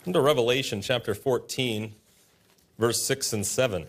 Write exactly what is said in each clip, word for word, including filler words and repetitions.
Into Revelation chapter fourteen, verse six and seven.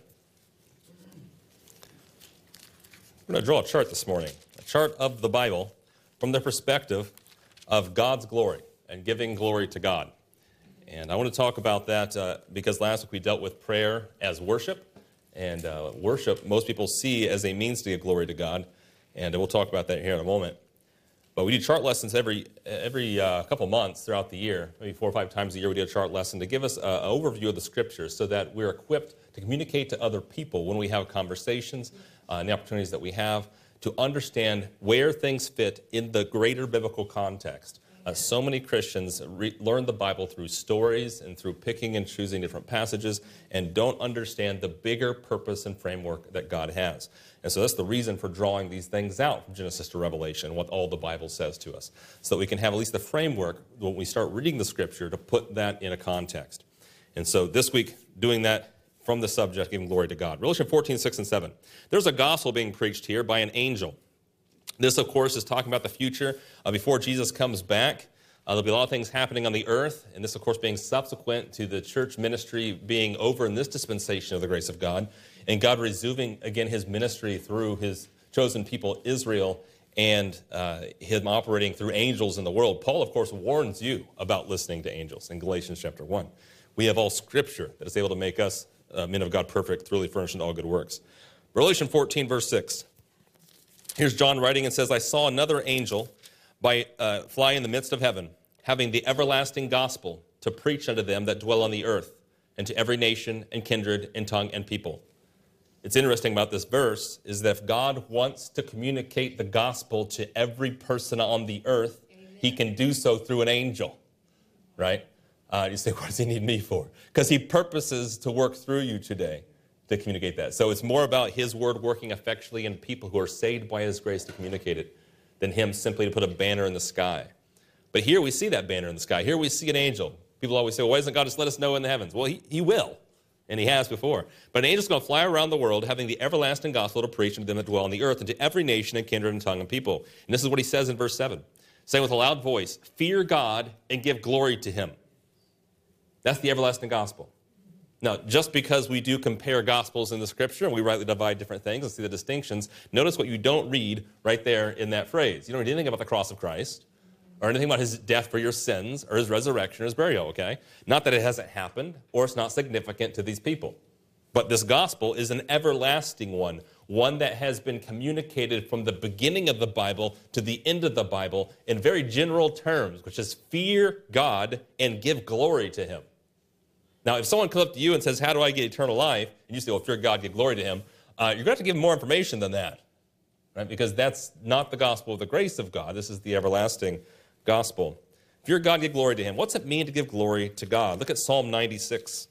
We're going to draw a chart this morning, a chart of the Bible from the perspective of God's glory and giving glory to God. And I want to talk about that uh, because last week we dealt with prayer as worship. And uh, worship, most people see as a means to give glory to God. And we'll talk about that here in a moment. But we do chart lessons every every uh, couple months throughout the year, maybe four or five times a year we do a chart lesson to give us an overview of the Scriptures so that we're equipped to communicate to other people when we have conversations uh, and the opportunities that we have to understand where things fit in the greater biblical context. Uh, so many Christians re- learn the Bible through stories and through picking and choosing different passages and don't understand the bigger purpose and framework that God has. And so that's the reason for drawing these things out from Genesis to Revelation, what all the Bible says to us, so that we can have at least the framework when we start reading the Scripture to put that in a context. And so this week, doing that from the subject, giving glory to God. Revelation fourteen, six and seven. There's a gospel being preached here by an angel. This, of course, is talking about the future uh, before Jesus comes back. Uh, there'll be a lot of things happening on the earth, and this, of course, being subsequent to the church ministry being over in this dispensation of the grace of God, and God resuming, again, his ministry through his chosen people, Israel, and uh, him operating through angels in the world. Paul, of course, warns you about listening to angels in Galatians chapter one. We have all Scripture that is able to make us uh, men of God perfect, thoroughly furnished in all good works. Revelation fourteen, verse six. Here's John writing and says, I saw another angel by uh, fly in the midst of heaven, having the everlasting gospel to preach unto them that dwell on the earth, and to every nation and kindred and tongue and people. It's interesting about this verse is that if God wants to communicate the gospel to every person on the earth, Amen. He can do so through an angel, right? Uh, you say, what does he need me for? Because he purposes to work through you today to communicate that. So it's more about his word working effectually in people who are saved by his grace to communicate it than him simply to put a banner in the sky. But here we see that banner in the sky. Here we see an angel. People always say, well, why doesn't God just let us know in the heavens? Well, he, he will, and he has before. But an angel's going to fly around the world having the everlasting gospel to preach unto them that dwell on the earth and to every nation and kindred and tongue and people. And this is what he says in verse seven, saying with a loud voice, fear God and give glory to him. That's the everlasting gospel. Now, just because we do compare gospels in the Scripture and we rightly divide different things and see the distinctions, notice what you don't read right there in that phrase. You don't read anything about the cross of Christ or anything about his death for your sins or his resurrection or his burial, okay? Not that it hasn't happened or it's not significant to these people. But this gospel is an everlasting one, one that has been communicated from the beginning of the Bible to the end of the Bible in very general terms, which is fear God and give glory to him. Now, if someone comes up to you and says, how do I get eternal life? And you say, well, fear God, give glory to him. Uh, you're going to have to give them more information than that, right? Because that's not the gospel of the grace of God. This is the everlasting gospel. Fear God, give glory to him. What's it mean to give glory to God? Look at Psalm ninety-six.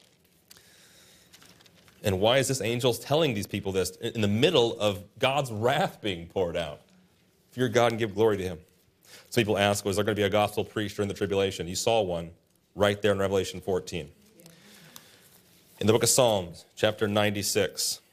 And why is this angel telling these people this in the middle of God's wrath being poured out? Fear God and give glory to him. Some people ask, was there going to be a gospel preached during the tribulation? You saw one right there in Revelation fourteen. In the book of Psalms, chapter ninety-six,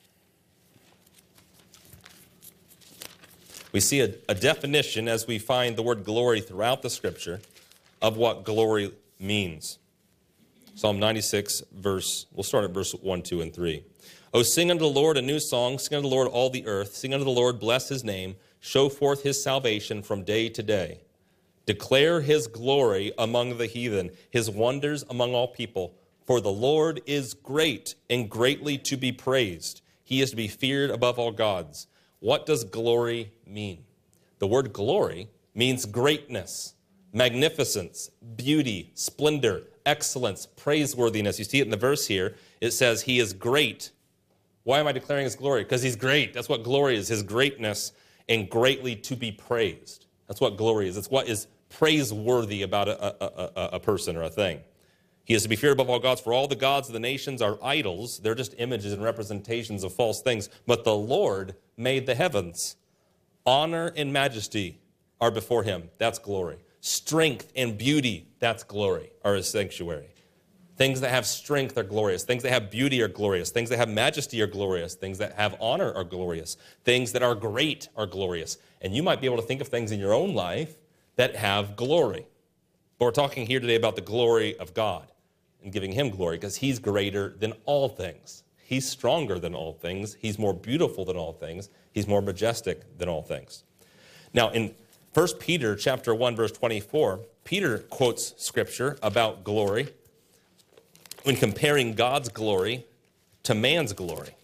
we see a, a definition as we find the word glory throughout the Scripture of what glory means. Psalm ninety-six, verse, we'll start at verse one, two, and three. Oh, sing unto the Lord a new song, sing unto the Lord all the earth, sing unto the Lord, bless his name, show forth his salvation from day to day. Declare his glory among the heathen, his wonders among all people. For the Lord is great and greatly to be praised. He is to be feared above all gods. What does glory mean? The word glory means greatness, magnificence, beauty, splendor, excellence, praiseworthiness. You see it in the verse here. It says he is great. Why am I declaring his glory? Because he's great. That's what glory is, his greatness and greatly to be praised. That's what glory is. It's what is praiseworthy about a, a, a, a person or a thing. He is to be feared above all gods, for all the gods of the nations are idols. They're just images and representations of false things. But the Lord made the heavens. Honor and majesty are before him. That's glory. Strength and beauty, that's glory, are his sanctuary. Things that have strength are glorious. Things that have beauty are glorious. Things that have majesty are glorious. Things that have honor are glorious. Things that are great are glorious. And you might be able to think of things in your own life that have glory. But we're talking here today about the glory of God and giving him glory because he's greater than all things. He's stronger than all things. He's more beautiful than all things. He's more majestic than all things. Now, in First Peter chapter one, verse twenty-four, Peter quotes scripture about glory when comparing God's glory to man's glory.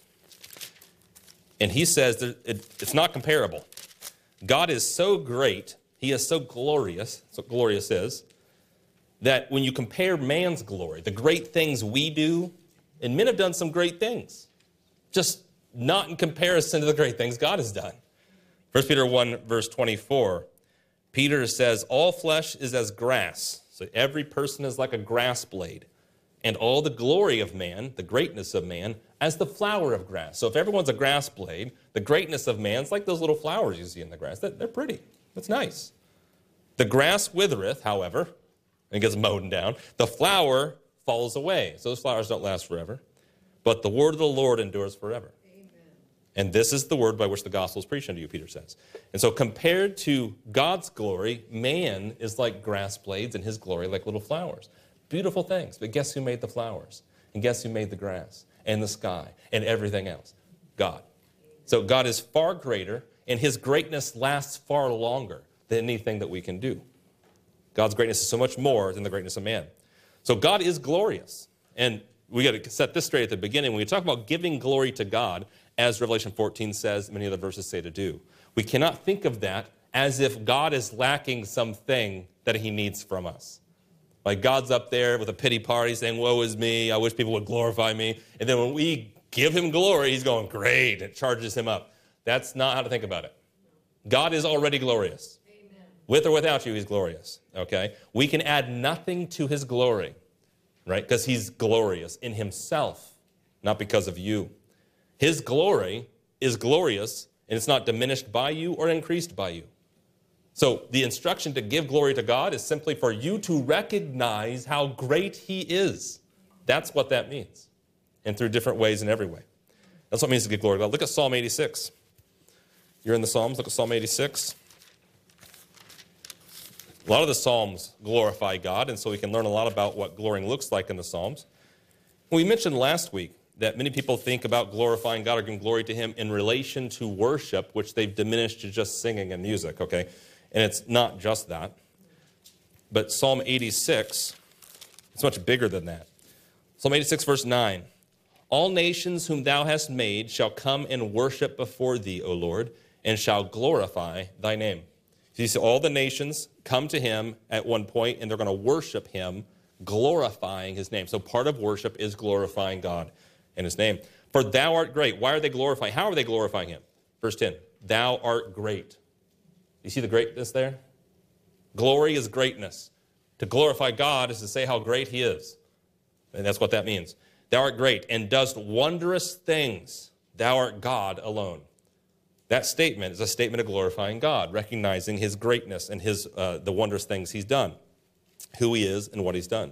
And he says that it, it's not comparable. God is so great, he is so glorious, that's what glorious is, that when you compare man's glory, the great things we do, and men have done some great things, just not in comparison to the great things God has done. First Peter one, verse twenty-four, Peter says, all flesh is as grass. So every person is like a grass blade. And all the glory of man, the greatness of man, as the flower of grass. So if everyone's a grass blade, the greatness of man's like those little flowers you see in the grass. They're pretty. That's nice. The grass withereth, however, and gets mowed down. The flower falls away. So those flowers don't last forever. But the word of the Lord endures forever. And this is the word by which the gospel is preached unto you, Peter says. And so compared to God's glory, man is like grass blades and his glory like little flowers. Beautiful things. But guess who made the flowers? And guess who made the grass and the sky and everything else? God. So God is far greater, and his greatness lasts far longer than anything that we can do. God's greatness is so much more than the greatness of man. So God is glorious. And we got to set this straight at the beginning. When we talk about giving glory to God, as Revelation fourteen says, many other verses say to do, we cannot think of that as if God is lacking something that he needs from us. Like God's up there with a pity party saying, woe is me, I wish people would glorify me. And then when we give him glory, he's going, great, it charges him up. That's not how to think about it. God is already glorious. Amen. With or without you, he's glorious. Okay? We can add nothing to his glory, right? Because he's glorious in himself, not because of you. His glory is glorious, and it's not diminished by you or increased by you. So the instruction to give glory to God is simply for you to recognize how great he is. That's what that means. And through different ways in every way. That's what it means to give glory to God. Look at Psalm eighty-six. You're in the Psalms. Look at Psalm eighty-six. A lot of the Psalms glorify God, and so we can learn a lot about what glorying looks like in the Psalms. We mentioned last week that many people think about glorifying God or giving glory to him in relation to worship, which they've diminished to just singing and music, okay? And it's not just that. But Psalm eighty-six, it's much bigger than that. Psalm eighty-six, verse nine. All nations whom thou hast made shall come and worship before thee, O Lord, and shall glorify thy name. So you see, all the nations come to him at one point, and they're going to worship him, glorifying his name. So part of worship is glorifying God and his name. For thou art great. Why are they glorifying? How are they glorifying him? Verse ten. Thou art great. You see the greatness there? Glory is greatness. To glorify God is to say how great he is. And that's what that means. Thou art great and dost wondrous things. Thou art God alone. That statement is a statement of glorifying God, recognizing his greatness and his uh, the wondrous things he's done, who he is and what he's done.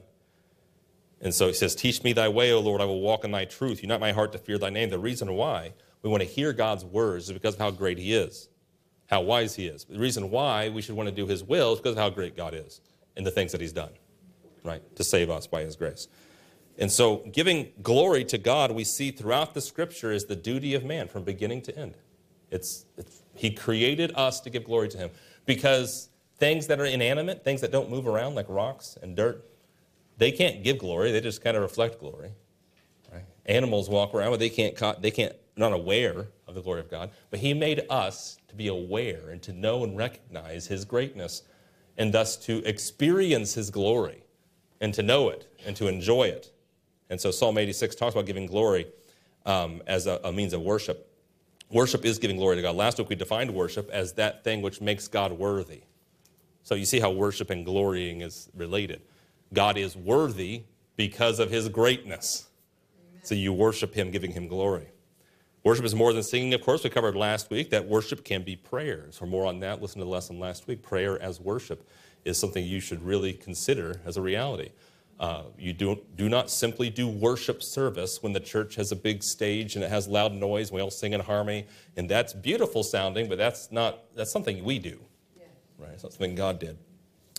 And so he says, teach me thy way, O Lord, I will walk in thy truth. Unite my heart to fear thy name. The reason why we want to hear God's words is because of how great he is, how wise he is. The reason why we should want to do his will is because of how great God is and the things that he's done, right, to save us by his grace. And so giving glory to God, we see throughout the scripture, is the duty of man from beginning to end. It's, it's he created us to give glory to him because things that are inanimate, things that don't move around like rocks and dirt, they can't give glory. They just kind of reflect glory. Right? Animals walk around, but they can't, they can't, not aware of the glory of God. But he made us to be aware and to know and recognize his greatness and thus to experience his glory and to know it and to enjoy it. And so Psalm eighty-six talks about giving glory um, as a, a means of worship. Worship is giving glory to God. Last week we defined worship as that thing which makes God worthy. So you see how worship and glorying is related. God is worthy because of his greatness. Amen. So you worship him, giving him glory. Worship is more than singing. Of course, we covered last week that worship can be prayers. For more on that, listen to the lesson last week. Prayer as worship is something you should really consider as a reality. Uh, you do, do not simply do worship service when the church has a big stage and it has loud noise and we all sing in harmony. And that's beautiful sounding, but that's not that's something we do. Yeah. Right? It's not something God did.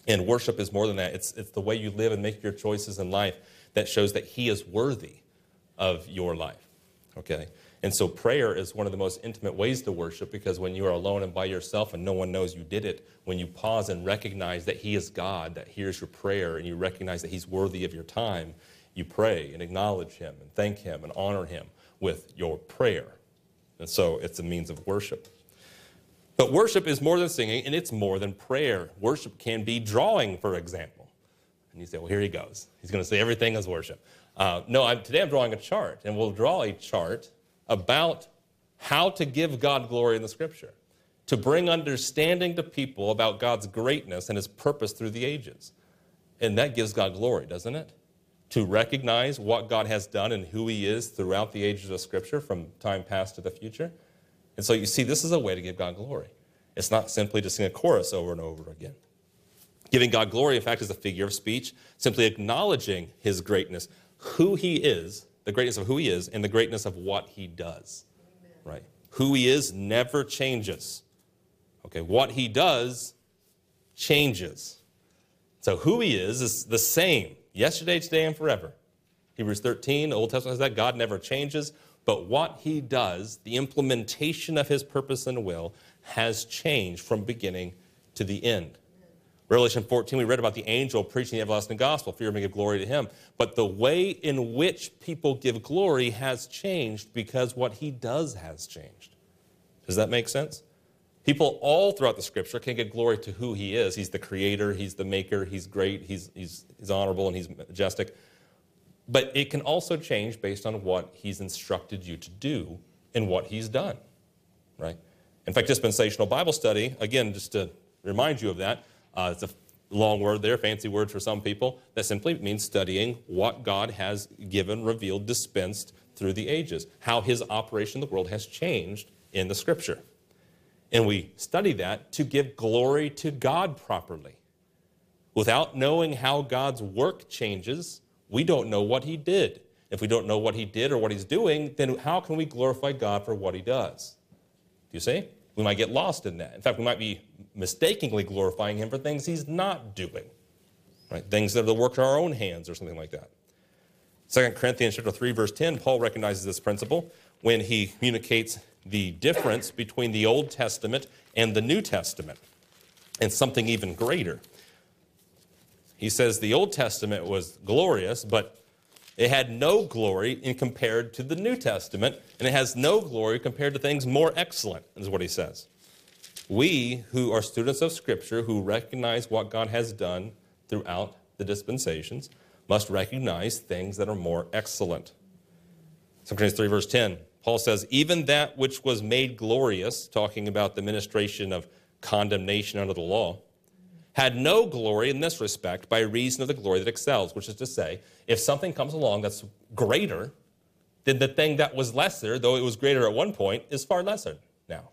And worship is more than that. It's, it's the way you live and make your choices in life that shows that he is worthy of your life, okay? And so prayer is one of the most intimate ways to worship, because when you are alone and by yourself and no one knows you did it, when you pause and recognize that he is God, that hears your prayer, and you recognize that he's worthy of your time, you pray and acknowledge him and thank him and honor him with your prayer. And so it's a means of worship. But worship is more than singing, and it's more than prayer. Worship can be drawing, for example. And you say, well, here he goes. He's going to say everything is worship. Uh, no, I'm, today I'm drawing a chart, and we'll draw a chart about how to give God glory in the Scripture, to bring understanding to people about God's greatness and his purpose through the ages. And that gives God glory, doesn't it? To recognize what God has done and who he is throughout the ages of Scripture, from time past to the future. And so you see, this is a way to give God glory. It's not simply to sing a chorus over and over again. Giving God glory, in fact, is a figure of speech, simply acknowledging his greatness, who he is, the greatness of who he is, and the greatness of what he does. Amen. Right? Who he is never changes. Okay, what he does changes. So who he is is the same yesterday, today, and forever. Hebrews thirteen, the Old Testament says that God never changes. But what he does, the implementation of his purpose and will, has changed from beginning to the end. Revelation fourteen, we read about the angel preaching the everlasting gospel, fear may give glory to him. But the way in which people give glory has changed because what he does has changed. Does that make sense? People all throughout the Scripture can give glory to who he is. He's the creator, he's the maker, he's great, he's, he's, he's honorable, and he's majestic. But it can also change based on what he's instructed you to do and what he's done, right? In fact, dispensational Bible study, again, just to remind you of that, uh, it's a long word there, fancy word for some people, that simply means studying what God has given, revealed, dispensed through the ages, how his operation in the world has changed in the Scripture. And we study that to give glory to God properly. Without knowing how God's work changes, we don't know what he did. If we don't know what he did or what he's doing, then how can we glorify God for what he does? Do you see? We might get lost in that. In fact, we might be mistakenly glorifying him for things he's not doing, right? Things that are the work of our own hands or something like that. Second Corinthians chapter three, verse ten, Paul recognizes this principle when he communicates the difference between the Old Testament and the New Testament, and something even greater. He says the Old Testament was glorious, but it had no glory in compared to the New Testament, and it has no glory compared to things more excellent, is what he says. We, who are students of Scripture, who recognize what God has done throughout the dispensations, must recognize things that are more excellent. Second Corinthians three, verse ten, Paul says, even that which was made glorious, talking about the ministration of condemnation under the law, had no glory in this respect by reason of the glory that excels, which is to say, if something comes along that's greater, then the thing that was lesser, though it was greater at one point, is far lesser now,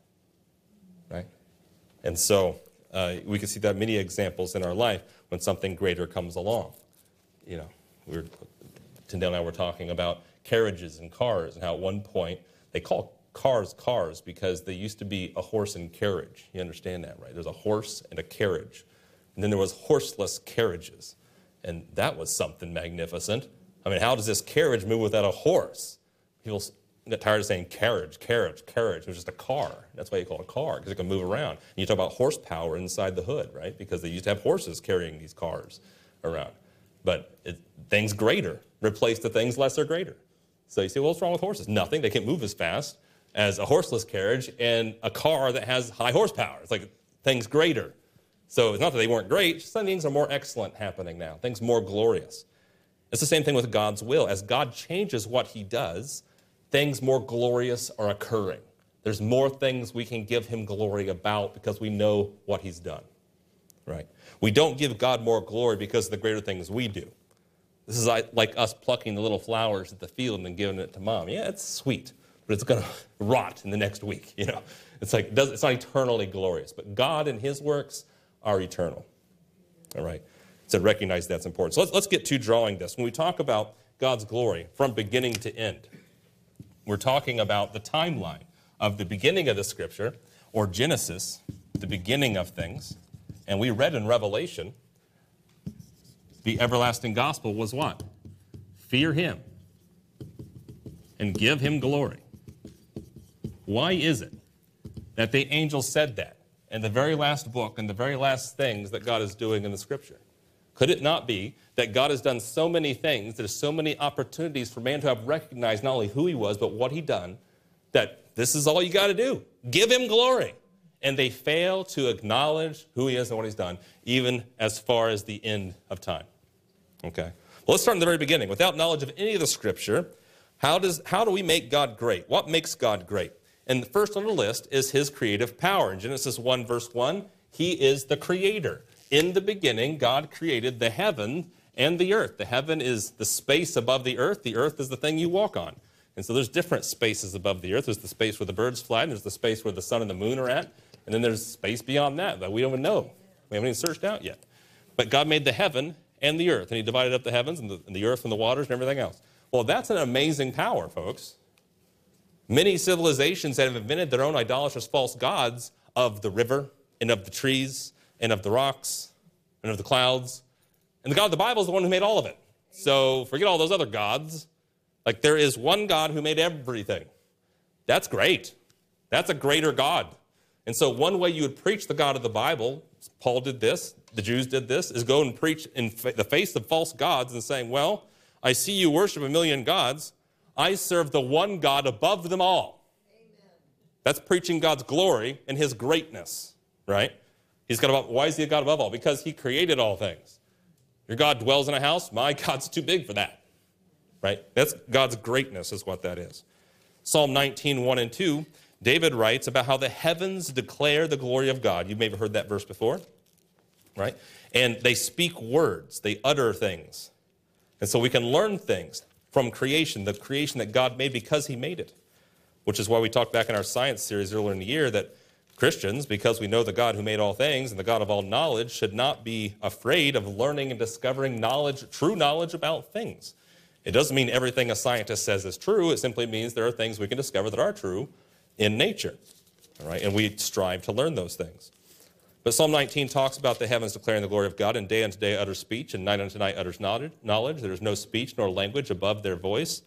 right? And so uh, we can see that many examples in our life when something greater comes along. You know, we were, Tyndale and I were talking about carriages and cars and how at one point they call cars cars because they used to be a horse and carriage. You understand that, right? There's a horse and a carriage. And then there was horseless carriages. And that was something magnificent. I mean, how does this carriage move without a horse? People get tired of saying carriage, carriage, carriage. It was just a car. That's why you call it a car, because it can move around. And you talk about horsepower inside the hood, right? Because they used to have horses carrying these cars around. But it, things greater replaced the things lesser greater. So you say, well, what's wrong with horses? Nothing. They can't move as fast as a horseless carriage and a car that has high horsepower. It's like things greater. So it's not that they weren't great, just some things are more excellent happening now, things more glorious. It's the same thing with God's will. As God changes what he does, things more glorious are occurring. There's more things we can give him glory about because we know what he's done, right? We don't give God more glory because of the greater things we do. This is like, like us plucking the little flowers at the field and then giving it to mom. Yeah, it's sweet, but it's going to rot in the next week, you know. It's like, it's not eternally glorious, but God and his works are eternal. All right. So recognize that's important. So let's, let's get to drawing this. When we talk about God's glory from beginning to end, we're talking about the timeline of the beginning of the Scripture, or Genesis, the beginning of things. And we read in Revelation the everlasting gospel was what? Fear him and give him glory. Why is it that the angel said that in the very last book and the very last things that God is doing in the Scripture? Could it not be that God has done so many things, there's so many opportunities for man to have recognized not only who he was, but what he'd done, that this is all you got to do. Give him glory. And they fail to acknowledge who he is and what he's done, even as far as the end of time. Okay. Well, let's start in the very beginning. Without knowledge of any of the Scripture, how does how do we make God great? What makes God great? And the first on the list is his creative power. In Genesis one, verse one, he is the creator. In the beginning, God created the heaven and the earth. The heaven is the space above the earth. The earth is the thing you walk on. And so there's different spaces above the earth. There's the space where the birds fly, and there's the space where the sun and the moon are at. And then there's space beyond that that we don't even know. We haven't even searched out yet. But God made the heaven and the earth, and he divided up the heavens and the, and the earth and the waters and everything else. Well, that's an amazing power, folks. Many civilizations that have invented their own idolatrous false gods of the river and of the trees and of the rocks and of the clouds. And the God of the Bible is the one who made all of it. So forget all those other gods. Like, there is one God who made everything. That's great. That's a greater God. And so one way you would preach the God of the Bible, Paul did this, the Jews did this, is go and preach in the face of false gods and saying, well, I see you worship a million gods. I serve the one God above them all. Amen. That's preaching God's glory and his greatness, right? He's got above, why is he a God above all? Because he created all things. Your God dwells in a house. My God's too big for that, right? That's God's greatness is what that is. Psalm nineteen, one and two, David writes about how the heavens declare the glory of God. You may have heard that verse before, right? And they speak words. They utter things. And so we can learn things from creation, the creation that God made because he made it, which is why we talked back in our science series earlier in the year that Christians, because we know the God who made all things and the God of all knowledge, should not be afraid of learning and discovering knowledge, true knowledge about things. It doesn't mean everything a scientist says is true. It simply means there are things we can discover that are true in nature, all right? And we strive to learn those things. But Psalm nineteen talks about the heavens declaring the glory of God, and day unto day utters speech, and night unto night utters knowledge. There is no speech nor language above their voice,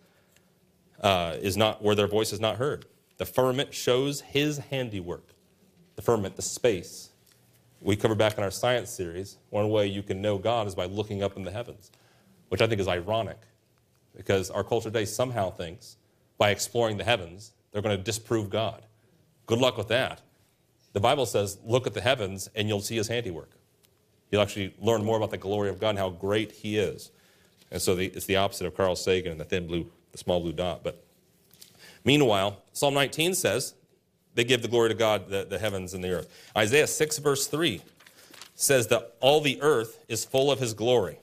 uh, is not where their voice is not heard. The firmament shows his handiwork. The firmament, the space. We covered back in our science series, one way you can know God is by looking up in the heavens, which I think is ironic, because our culture today somehow thinks by exploring the heavens, they're going to disprove God. Good luck with that. The Bible says, look at the heavens and you'll see his handiwork. You'll actually learn more about the glory of God and how great he is. And so the, it's the opposite of Carl Sagan and the thin blue, the small blue dot. But meanwhile, Psalm nineteen says they give the glory to God, the, the heavens and the earth. Isaiah six, verse three says that all the earth is full of his glory,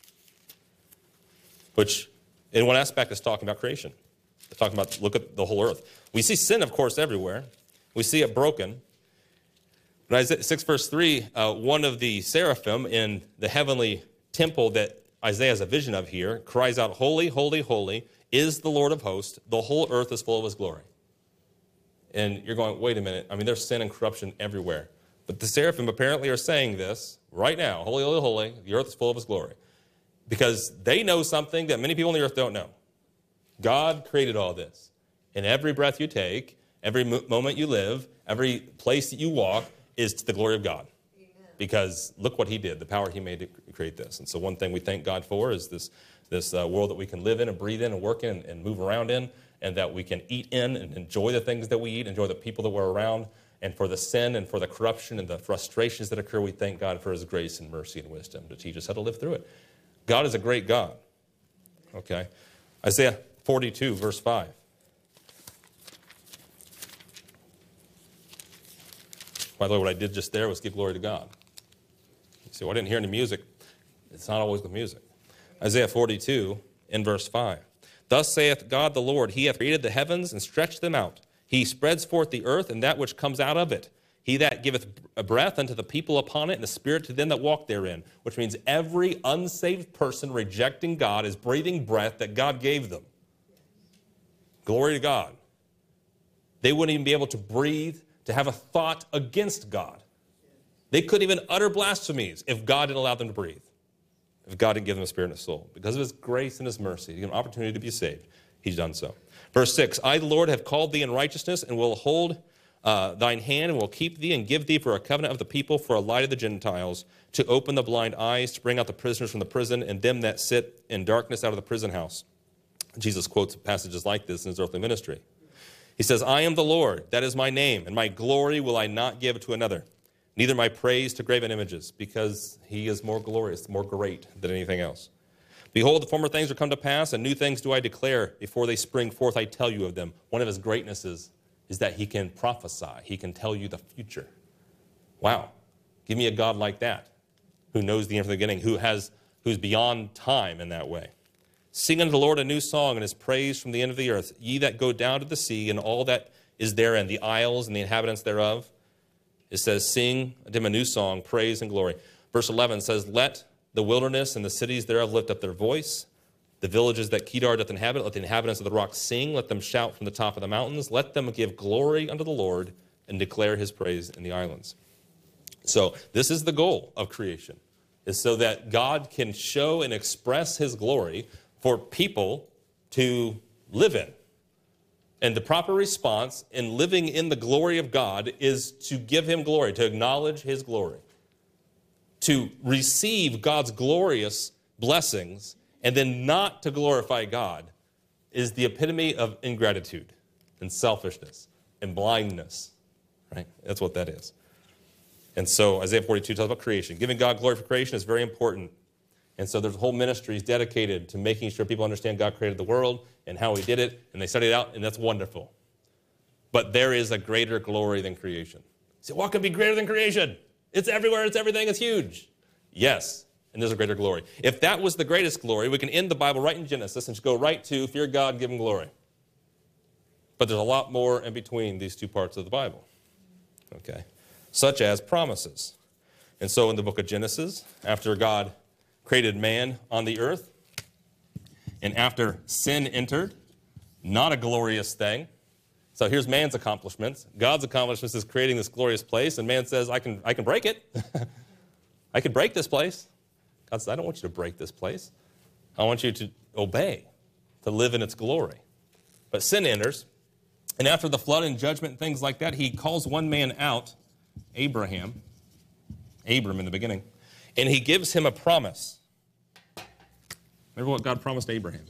which in one aspect is talking about creation. It's talking about, look at the whole earth. We see sin, of course, everywhere. We see it broken. But Isaiah six, verse three, uh, one of the seraphim in the heavenly temple that Isaiah has a vision of here cries out, holy, holy, holy is the Lord of hosts. The whole earth is full of his glory. And you're going, wait a minute. I mean, there's sin and corruption everywhere. But the seraphim apparently are saying this right now. Holy, holy, holy, the earth is full of his glory. Because they know something that many people on the earth don't know. God created all this. And every breath you take, every moment you live, every place that you walk is to the glory of God. Amen. Because look what he did, the power he made to create this. And so one thing we thank God for is this, this uh, world that we can live in and breathe in and work in and, and move around in, and that we can eat in and enjoy the things that we eat, enjoy the people that we're around, and for the sin and for the corruption and the frustrations that occur, we thank God for his grace and mercy and wisdom to teach us how to live through it. God is a great God. Okay. Isaiah forty-two, verse five. By the way, what I did just there was give glory to God. You say, well, I didn't hear any music. It's not always the music. Isaiah forty-two, in verse five. Thus saith God the Lord, he hath created the heavens and stretched them out. He spreads forth the earth and that which comes out of it. He that giveth a breath unto the people upon it, and a spirit to them that walk therein. Which means every unsaved person rejecting God is breathing breath that God gave them. Glory to God. They wouldn't even be able to breathe, to have a thought against God. They couldn't even utter blasphemies if God didn't allow them to breathe. if God didn't give them a spirit and a soul. Because of his grace and his mercy, to give them an opportunity to be saved, he's done so. Verse six, I, the Lord, have called thee in righteousness, and will hold uh, thine hand, and will keep thee, and give thee for a covenant of the people, for a light of the Gentiles, to open the blind eyes, to bring out the prisoners from the prison, and them that sit in darkness out of the prison house. Jesus quotes passages like this in his earthly ministry. He says, I am the Lord, that is my name, and my glory will I not give to another, neither my praise to graven images, because he is more glorious, more great than anything else. Behold, the former things are come to pass, and new things do I declare. Before they spring forth, I tell you of them. One of his greatnesses is that he can prophesy. He can tell you the future. Wow. Give me a God like that, who knows the end from the beginning, who has, who's beyond time in that way. Sing unto the Lord a new song, and his praise from the end of the earth. Ye that go down to the sea, and all that is therein, the isles and the inhabitants thereof. It says, sing unto him a new song, praise and glory. Verse eleven says, let the wilderness and the cities thereof lift up their voice. The villages that Kedar doth inhabit, let the inhabitants of the rock sing. Let them shout from the top of the mountains. Let them give glory unto the Lord and declare his praise in the islands. So this is the goal of creation, is so that God can show and express his glory for people to live in. And the proper response in living in the glory of God is to give him glory, to acknowledge his glory, to receive God's glorious blessings, and then not to glorify God is the epitome of ingratitude and selfishness and blindness, right? That's what that is. And so Isaiah forty-two talks about creation. Giving God glory for creation is very important. And so there's whole ministries dedicated to making sure people understand God created the world and how he did it, and they study it out, and that's wonderful. But there is a greater glory than creation. You say, what can be greater than creation? It's everywhere, it's everything, it's huge. Yes, and there's a greater glory. If that was the greatest glory, we can end the Bible right in Genesis and just go right to fear God, give him glory. But there's a lot more in between these two parts of the Bible, okay, such as promises. And so in the book of Genesis, after God created man on the earth, and after sin entered, not a glorious thing. So here's man's accomplishments. God's accomplishments is creating this glorious place, and man says, I can, I can break it. I can break this place. God says, I don't want you to break this place. I want you to obey, to live in its glory. But sin enters, and after the flood and judgment and things like that, he calls one man out, Abraham, Abram in the beginning, and he gives him a promise. Remember what God promised Abraham?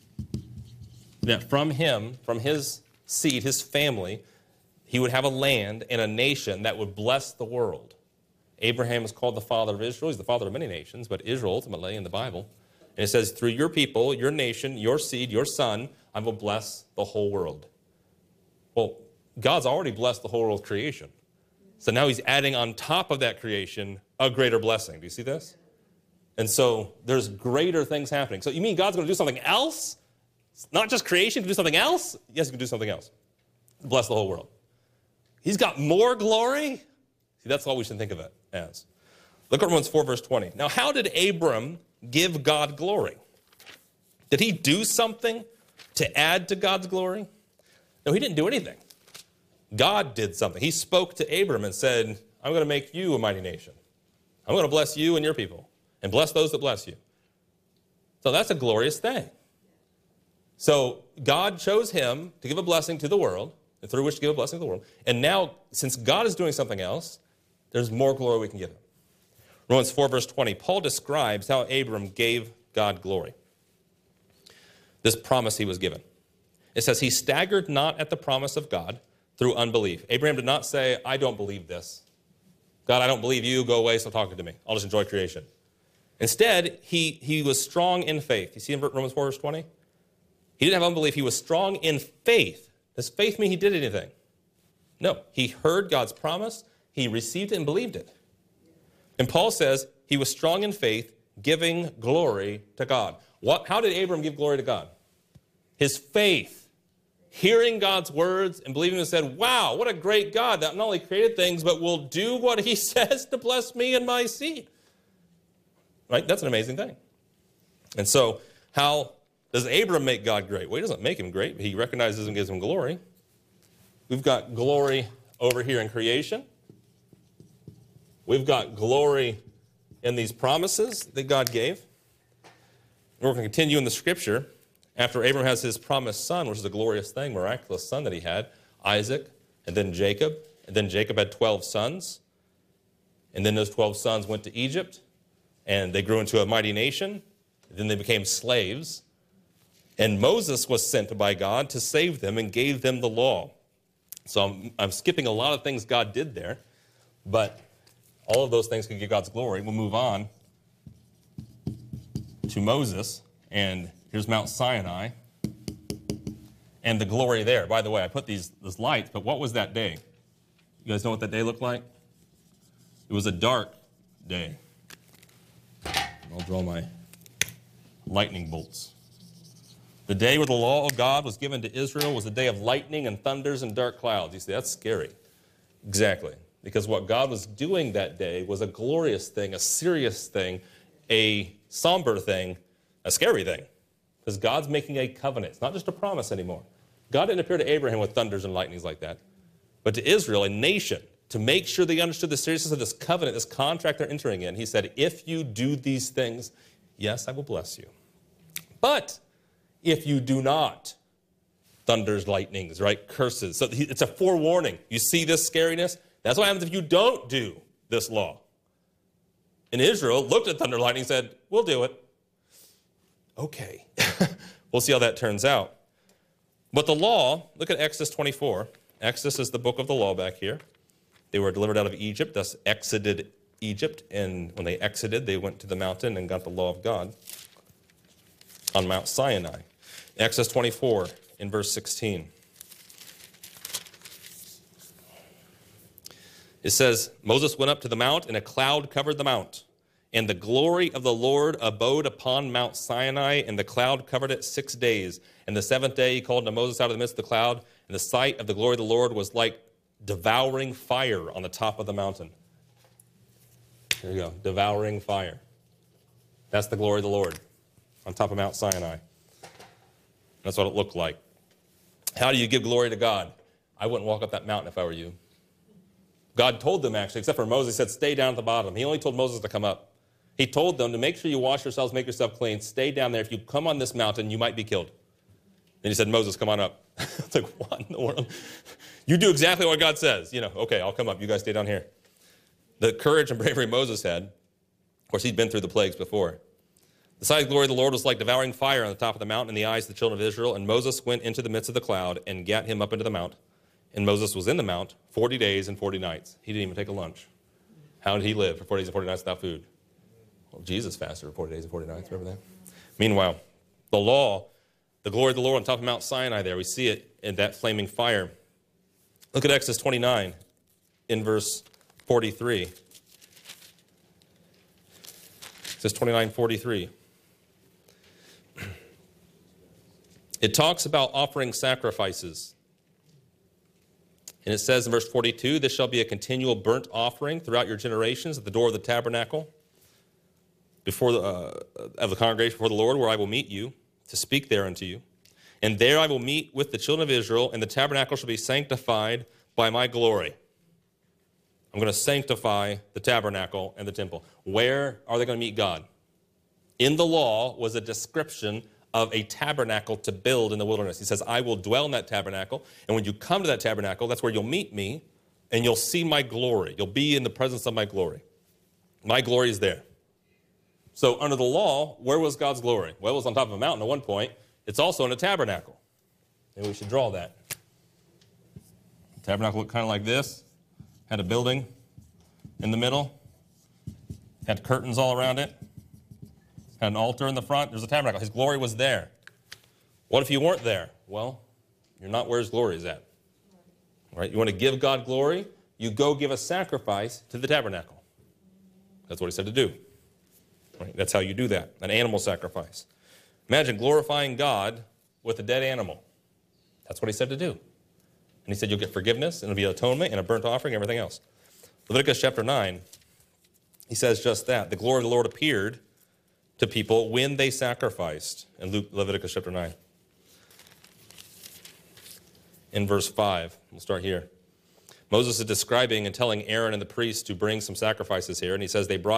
That from him, from his seed, his family, he would have a land and a nation that would bless the world. Abraham is called the father of Israel. He's the father of many nations, but Israel ultimately in the Bible. And it says, through your people, your nation, your seed, your son, I will bless the whole world. Well, God's already blessed the whole world creation. So now he's adding on top of that creation a greater blessing. Do you see this? And so there's greater things happening. So you mean God's going to do something else? Not just creation, to do something else? Yes, he can do something else. Bless the whole world. He's got more glory? See, that's all we should think of it as. Look at Romans four, verse twenty. Now, how did Abram give God glory? Did he do something to add to God's glory? No, he didn't do anything. God did something. He spoke to Abram and said, I'm going to make you a mighty nation. I'm going to bless you and your people, and bless those that bless you. So that's a glorious thing. So God chose him to give a blessing to the world, and through which to give a blessing to the world. And now, since God is doing something else, there's more glory we can give him. Romans four, verse twenty, Paul describes how Abram gave God glory. This promise he was given. It says, he staggered not at the promise of God through unbelief. Abraham did not say, I don't believe this. God, I don't believe you. Go away, stop talking to me. I'll just enjoy creation. Instead, he, he was strong in faith. You see in Romans four, verse twenty? He didn't have unbelief. He was strong in faith. Does faith mean he did anything? No. He heard God's promise. He received it and believed it. And Paul says he was strong in faith, giving glory to God. What, how did Abram give glory to God? His faith. Hearing God's words and believing and said, wow, what a great God that not only created things, but will do what he says to bless me and my seed. Right? That's an amazing thing. And so how does Abram make God great? Well, he doesn't make him great. He recognizes and gives him glory. We've got glory over here in creation. We've got glory in these promises that God gave. We're going to continue in the scripture. After Abraham has his promised son, which is a glorious thing, miraculous son that he had, Isaac, and then Jacob. And then Jacob had twelve sons. And then those twelve sons went to Egypt, and they grew into a mighty nation. Then they became slaves. And Moses was sent by God to save them and gave them the law. So I'm, I'm skipping a lot of things God did there, but all of those things can give God's glory. We'll move on to Moses, and here's Mount Sinai and the glory there. By the way, I put these, these lights, but what was that day? You guys know what that day looked like? It was a dark day. I'll draw my lightning bolts. The day where the law of God was given to Israel was a day of lightning and thunders and dark clouds. You see, that's scary. Exactly. Because what God was doing that day was a glorious thing, a serious thing, a somber thing, a scary thing. Because God's making a covenant. It's not just a promise anymore. God didn't appear to Abraham with thunders and lightnings like that. But to Israel, a nation, to make sure they understood the seriousness of this covenant, this contract they're entering in, he said, if you do these things, yes, I will bless you. But if you do not, thunders, lightnings, right, curses. So it's a forewarning. You see this scariness? That's what happens if you don't do this law. And Israel looked at thunder, lightning, and said, we'll do it. Okay. We'll see how that turns out. But the law, look at Exodus twenty-four. Exodus is the book of the law back here. They were delivered out of Egypt, thus exited Egypt. And when they exited, they went to the mountain and got the law of God on Mount Sinai. Exodus twenty-four in verse sixteen. It says, Moses went up to the mount, and a cloud covered the mount. And the glory of the Lord abode upon Mount Sinai, and the cloud covered it six days. And the seventh day he called to Moses out of the midst of the cloud, and the sight of the glory of the Lord was like devouring fire on the top of the mountain. There you go, devouring fire. That's the glory of the Lord on top of Mount Sinai. That's what it looked like. How do you give glory to God? I wouldn't walk up that mountain if I were you. God told them, actually, except for Moses, he said, stay down at the bottom. He only told Moses to come up. He told them to make sure you wash yourselves, make yourself clean, stay down there. If you come on this mountain, you might be killed. And he said, Moses, come on up. It's like, what in the world? You do exactly what God says. You know, okay, I'll come up. You guys stay down here. The courage and bravery Moses had, of course, he'd been through the plagues before. The sight of the glory of the Lord was like devouring fire on the top of the mountain in the eyes of the children of Israel. And Moses went into the midst of the cloud and gat him up into the mount. And Moses was in the mount forty days and forty nights. He didn't even take a lunch. How did he live for forty days and forty nights without food? Well, Jesus fasted for forty days and forty nights. Remember that? Meanwhile, the law, the glory of the Lord on top of Mount Sinai there, we see it in that flaming fire. Look at Exodus twenty-nine in verse forty-three. It says twenty-nine forty-three. It talks about offering sacrifices. And it says in verse forty-two, this shall be a continual burnt offering throughout your generations at the door of the tabernacle before the, uh, of the congregation before the Lord, where I will meet you, to speak there unto you. And there I will meet with the children of Israel, and the tabernacle shall be sanctified by my glory. I'm going to sanctify the tabernacle and the temple. Where are they going to meet God? In the law was a description of a tabernacle to build in the wilderness. He says, I will dwell in that tabernacle, and when you come to that tabernacle, that's where you'll meet me, and you'll see my glory. You'll be in the presence of my glory. My glory is there. So under the law, where was God's glory? Well, it was on top of a mountain at one point. It's also in a tabernacle. Maybe we should draw that. The tabernacle looked kind of like this. Had a building in the middle. Had curtains all around it. Had an altar in the front. There's a tabernacle. His glory was there. What if you weren't there? Well, you're not where his glory is at. All right? You want to give God glory? You go give a sacrifice to the tabernacle. That's what he said to do. Right? That's how you do that, an animal sacrifice. Imagine glorifying God with a dead animal. That's what he said to do. And he said you'll get forgiveness, and it'll be an atonement and a burnt offering and everything else. Leviticus chapter nine, he says just that. The glory of the Lord appeared to people when they sacrificed. In Luke, Leviticus chapter nine. In verse five, we'll start here. Moses is describing and telling Aaron and the priests to bring some sacrifices here, and he says they brought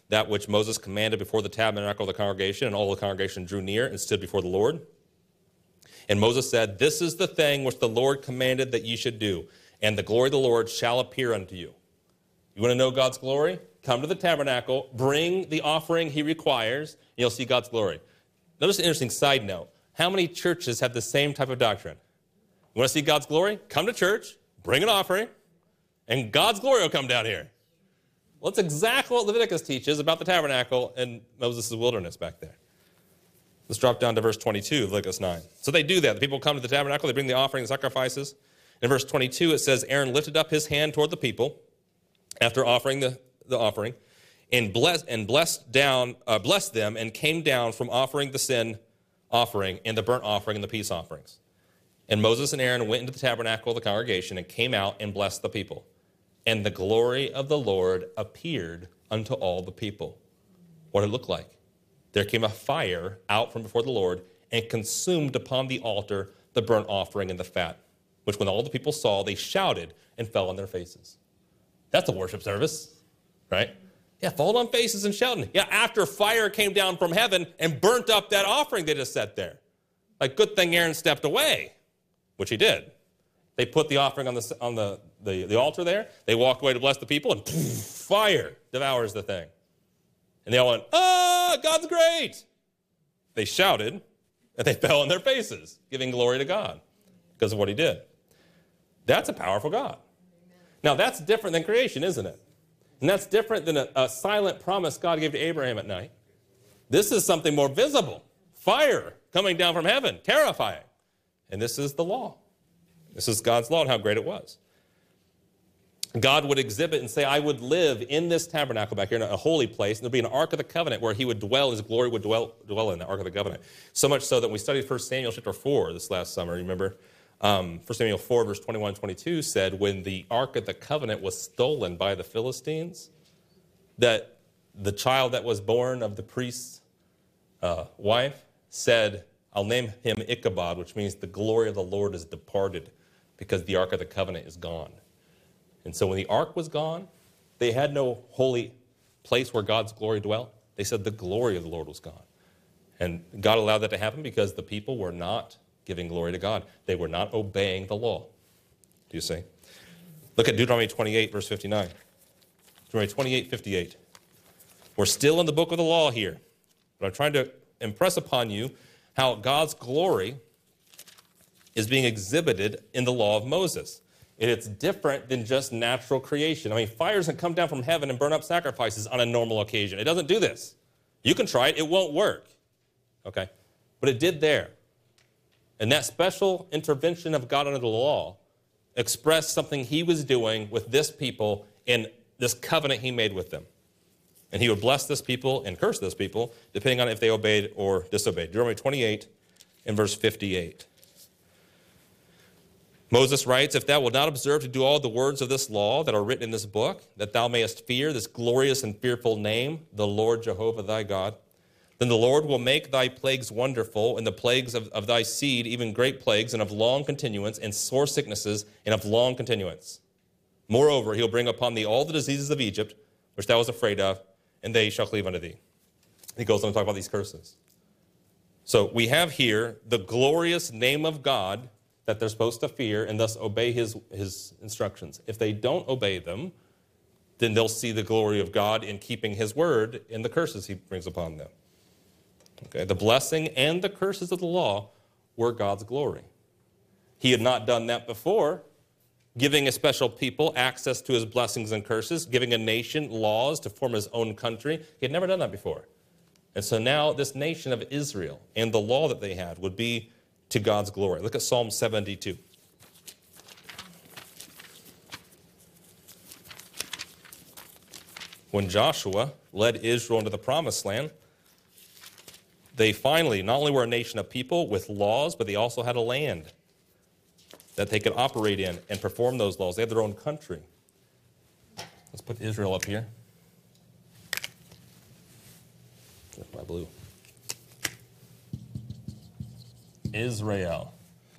that which Moses commanded before the tabernacle of the congregation, and all the congregation drew near and stood before the Lord. And Moses said, this is the thing which the Lord commanded that you should do, and the glory of the Lord shall appear unto you. You want to know God's glory? Come to the tabernacle, bring the offering he requires, and you'll see God's glory. Notice an interesting side note. How many churches have the same type of doctrine? You want to see God's glory? Come to church, bring an offering, and God's glory will come down here. Well, that's exactly what Leviticus teaches about the tabernacle in Moses' wilderness back there. Let's drop down to verse twenty-two of Leviticus nine. So they do that. The people come to the tabernacle, they bring the offering and sacrifices. In verse twenty-two, it says, Aaron lifted up his hand toward the people after offering the, the offering, and blessed and blessed down, uh, blessed them, and came down from offering the sin offering and the burnt offering and the peace offerings. And Moses and Aaron went into the tabernacle of the congregation and came out and blessed the people. And the glory of the Lord appeared unto all the people. What did it look like? There came a fire out from before the Lord and consumed upon the altar the burnt offering and the fat, which when all the people saw, they shouted and fell on their faces. That's a worship service, right? Yeah, falling on faces and shouting. Yeah, after fire came down from heaven and burnt up that offering they just set there. Like, good thing Aaron stepped away, which he did. They put the offering on the on the, the, the altar there. They walk away to bless the people, and poof, fire devours the thing. And they all went, ah, God's great. They shouted, and they fell on their faces, giving glory to God because of what he did. That's a powerful God. Now, that's different than creation, isn't it? And that's different than a, a silent promise God gave to Abraham at night. This is something more visible. Fire coming down from heaven, terrifying. And this is the law. This is God's law and how great it was. God would exhibit and say, I would live in this tabernacle back here in a holy place, and there'd be an Ark of the Covenant where he would dwell, his glory would dwell, dwell in the Ark of the Covenant. So much so that when we studied First Samuel chapter four this last summer, remember? Um, First Samuel four, verse twenty-one and twenty-two said, when the Ark of the Covenant was stolen by the Philistines, that the child that was born of the priest's uh, wife said, I'll name him Ichabod, which means the glory of the Lord is departed, because the Ark of the Covenant is gone. And so when the Ark was gone, they had no holy place where God's glory dwelt. They said the glory of the Lord was gone. And God allowed that to happen because the people were not giving glory to God. They were not obeying the law. Do you see? Look at Deuteronomy twenty-eight, verse fifty-nine. Deuteronomy twenty-eight, fifty-eight. We're still in the book of the law here, but I'm trying to impress upon you how God's glory is being exhibited in the law of Moses. And it's different than just natural creation. I mean, fire doesn't come down from heaven and burn up sacrifices on a normal occasion. It doesn't do this. You can try it. It won't work. Okay? But it did there. And that special intervention of God under the law expressed something he was doing with this people in this covenant he made with them. And he would bless this people and curse this people, depending on if they obeyed or disobeyed. Deuteronomy twenty-eight and verse fifty-eight. Moses writes, if thou wilt not observe to do all the words of this law that are written in this book, that thou mayest fear this glorious and fearful name, the Lord Jehovah thy God, then the Lord will make thy plagues wonderful, and the plagues of, of thy seed, even great plagues, and of long continuance, and sore sicknesses, and of long continuance. Moreover, he'll bring upon thee all the diseases of Egypt, which thou wast afraid of, and they shall cleave unto thee. He goes on to talk about these curses. So we have here the glorious name of God that they're supposed to fear and thus obey his, his instructions. If they don't obey them, then they'll see the glory of God in keeping his word in the curses he brings upon them. Okay, the blessing and the curses of the law were God's glory. He had not done that before, giving a special people access to his blessings and curses, giving a nation laws to form his own country. He had never done that before. And so now this nation of Israel and the law that they had would be to God's glory. Look at Psalm seventy-two. When Joshua led Israel into the promised land, they finally not only were a nation of people with laws, but they also had a land that they could operate in and perform those laws. They had their own country. Let's put Israel up here. There's my blue. Israel.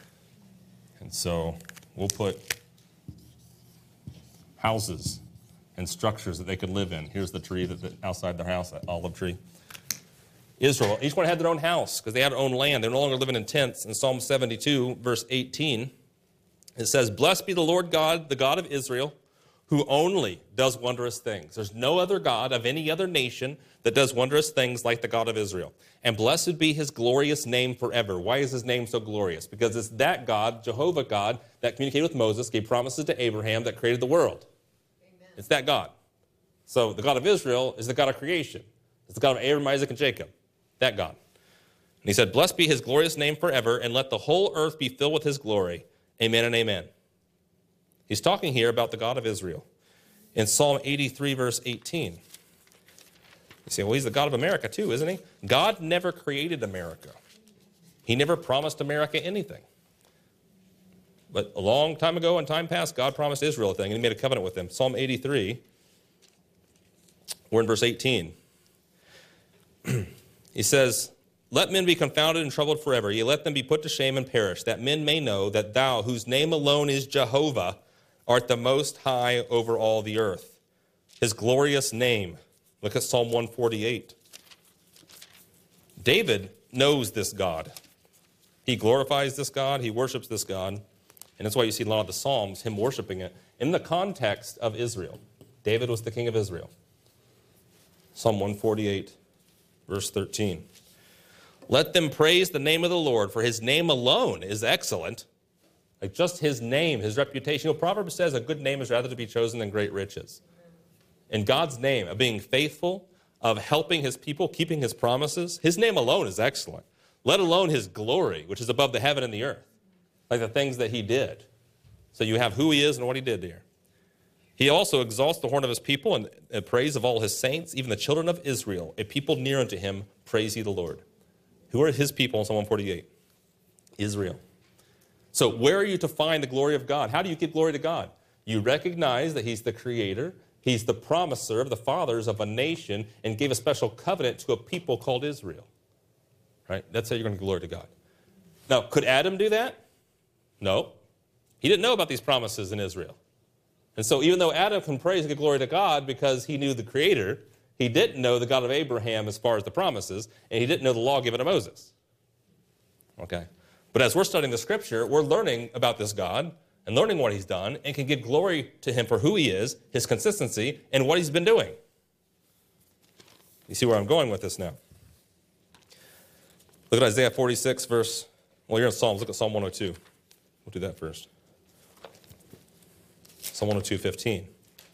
And so we'll put houses and structures that they could live in. Here's the tree that, that outside their house, that olive tree. Israel, each one had their own house because they had their own land. They're no longer living in tents. In Psalm seventy-two, verse eighteen, it says, "Blessed be the Lord God, the God of Israel, who only does wondrous things." There's no other God of any other nation that does wondrous things like the God of Israel. "And blessed be his glorious name forever." Why is his name so glorious? Because it's that God, Jehovah God, that communicated with Moses, gave promises to Abraham, that created the world. Amen. It's that God. So the God of Israel is the God of creation. It's the God of Abraham, Isaac, and Jacob. That God. And he said, "Blessed be his glorious name forever, and let the whole earth be filled with his glory. Amen and amen." He's talking here about the God of Israel. In Psalm eighty-three, verse eighteen, you say, well, he's the God of America too, isn't he? God never created America. He never promised America anything. But a long time ago, in time past, God promised Israel a thing, and he made a covenant with them. Psalm eighty-three, we're in verse eighteen. He says, "Let men be confounded and troubled forever. Yea, let them be put to shame and perish, that men may know that thou, whose name alone is Jehovah, art the most high over all the earth." His glorious name. Look at Psalm one forty-eight. David knows this God. He glorifies this God. He worships this God. And that's why you see a lot of the Psalms, him worshiping it, in the context of Israel. David was the king of Israel. Psalm one forty-eight, verse thirteen. "Let them praise the name of the Lord, for his name alone is excellent." Like just his name, his reputation. You know, Proverbs says a good name is rather to be chosen than great riches. In God's name, of being faithful, of helping his people, keeping his promises, his name alone is excellent. Let alone his glory, which is above the heaven and the earth. Like the things that he did. So you have who he is and what he did there. He also exalts the horn of his people and, and praise of all his saints, even the children of Israel, a people near unto him, praise ye the Lord. Who are his people in Psalm one forty-eight? Israel. So where are you to find the glory of God? How do you give glory to God? You recognize that he's the creator, he's the promiser of the fathers of a nation, and gave a special covenant to a people called Israel. Right? That's how you're going to give glory to God. Now, could Adam do that? No. He didn't know about these promises in Israel. And so even though Adam can praise and give glory to God because he knew the creator, he didn't know the God of Abraham as far as the promises, and he didn't know the law given to Moses. Okay? But as we're studying the scripture, we're learning about this God and learning what he's done and can give glory to him for who he is, his consistency, and what he's been doing. You see where I'm going with this now? Look at Isaiah forty-six, verse, well, you're in Psalms. Look at Psalm one oh two. We'll do that first. Psalm one oh two, fifteen.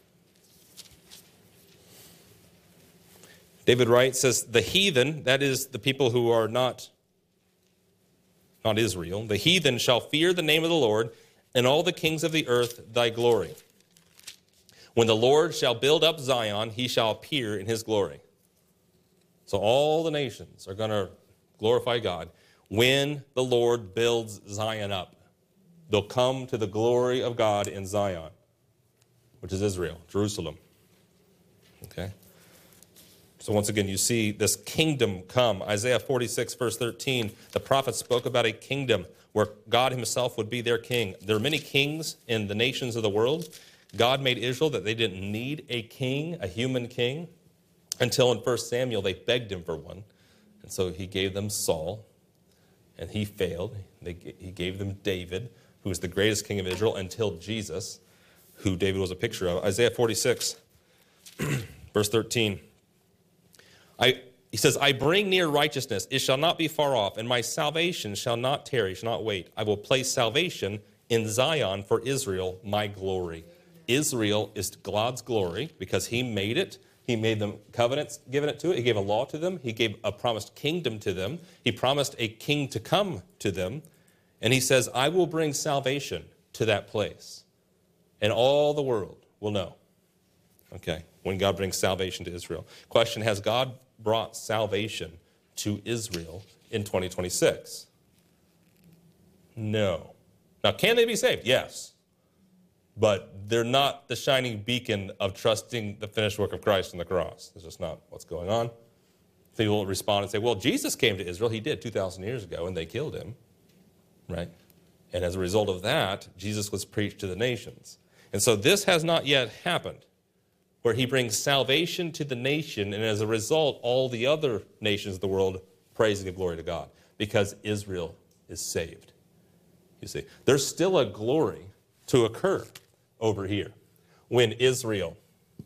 David writes, says, "The heathen," that is the people who are not, not Israel, "the heathen shall fear the name of the Lord, and all the kings of the earth thy glory. When the Lord shall build up Zion, he shall appear in his glory." So all the nations are going to glorify God when the Lord builds Zion up. They'll come to the glory of God in Zion, which is Israel, Jerusalem. Okay? So once again, you see this kingdom come. Isaiah forty-six, verse thirteen, the prophet spoke about a kingdom where God himself would be their king. There are many kings in the nations of the world. God made Israel that they didn't need a king, a human king, until in First Samuel they begged him for one. And so he gave them Saul, and he failed. They, he gave them David, who was the greatest king of Israel, until Jesus, who David was a picture of. Isaiah forty-six, verse thirteen. I, he says, "I bring near righteousness, it shall not be far off, and my salvation shall not tarry, shall not wait. I will place salvation in Zion for Israel, my glory." Israel is God's glory because he made it. He made them covenants, given it to it. He gave a law to them. He gave a promised kingdom to them. He promised a king to come to them. And he says, "I will bring salvation to that place, and all the world will know." Okay, when God brings salvation to Israel. Question, has God brought salvation to Israel in twenty twenty-six? No. Now, can they be saved? Yes. But they're not the shining beacon of trusting the finished work of Christ on the cross. That's just not what's going on. People will respond and say, well, Jesus came to Israel. He did two thousand years ago, and they killed him. Right? And as a result of that, Jesus was preached to the nations. And so this has not yet happened. where he brings salvation to the nation, and as a result, all the other nations of the world praise and give glory to God, because Israel is saved. You see, there's still a glory to occur over here when Israel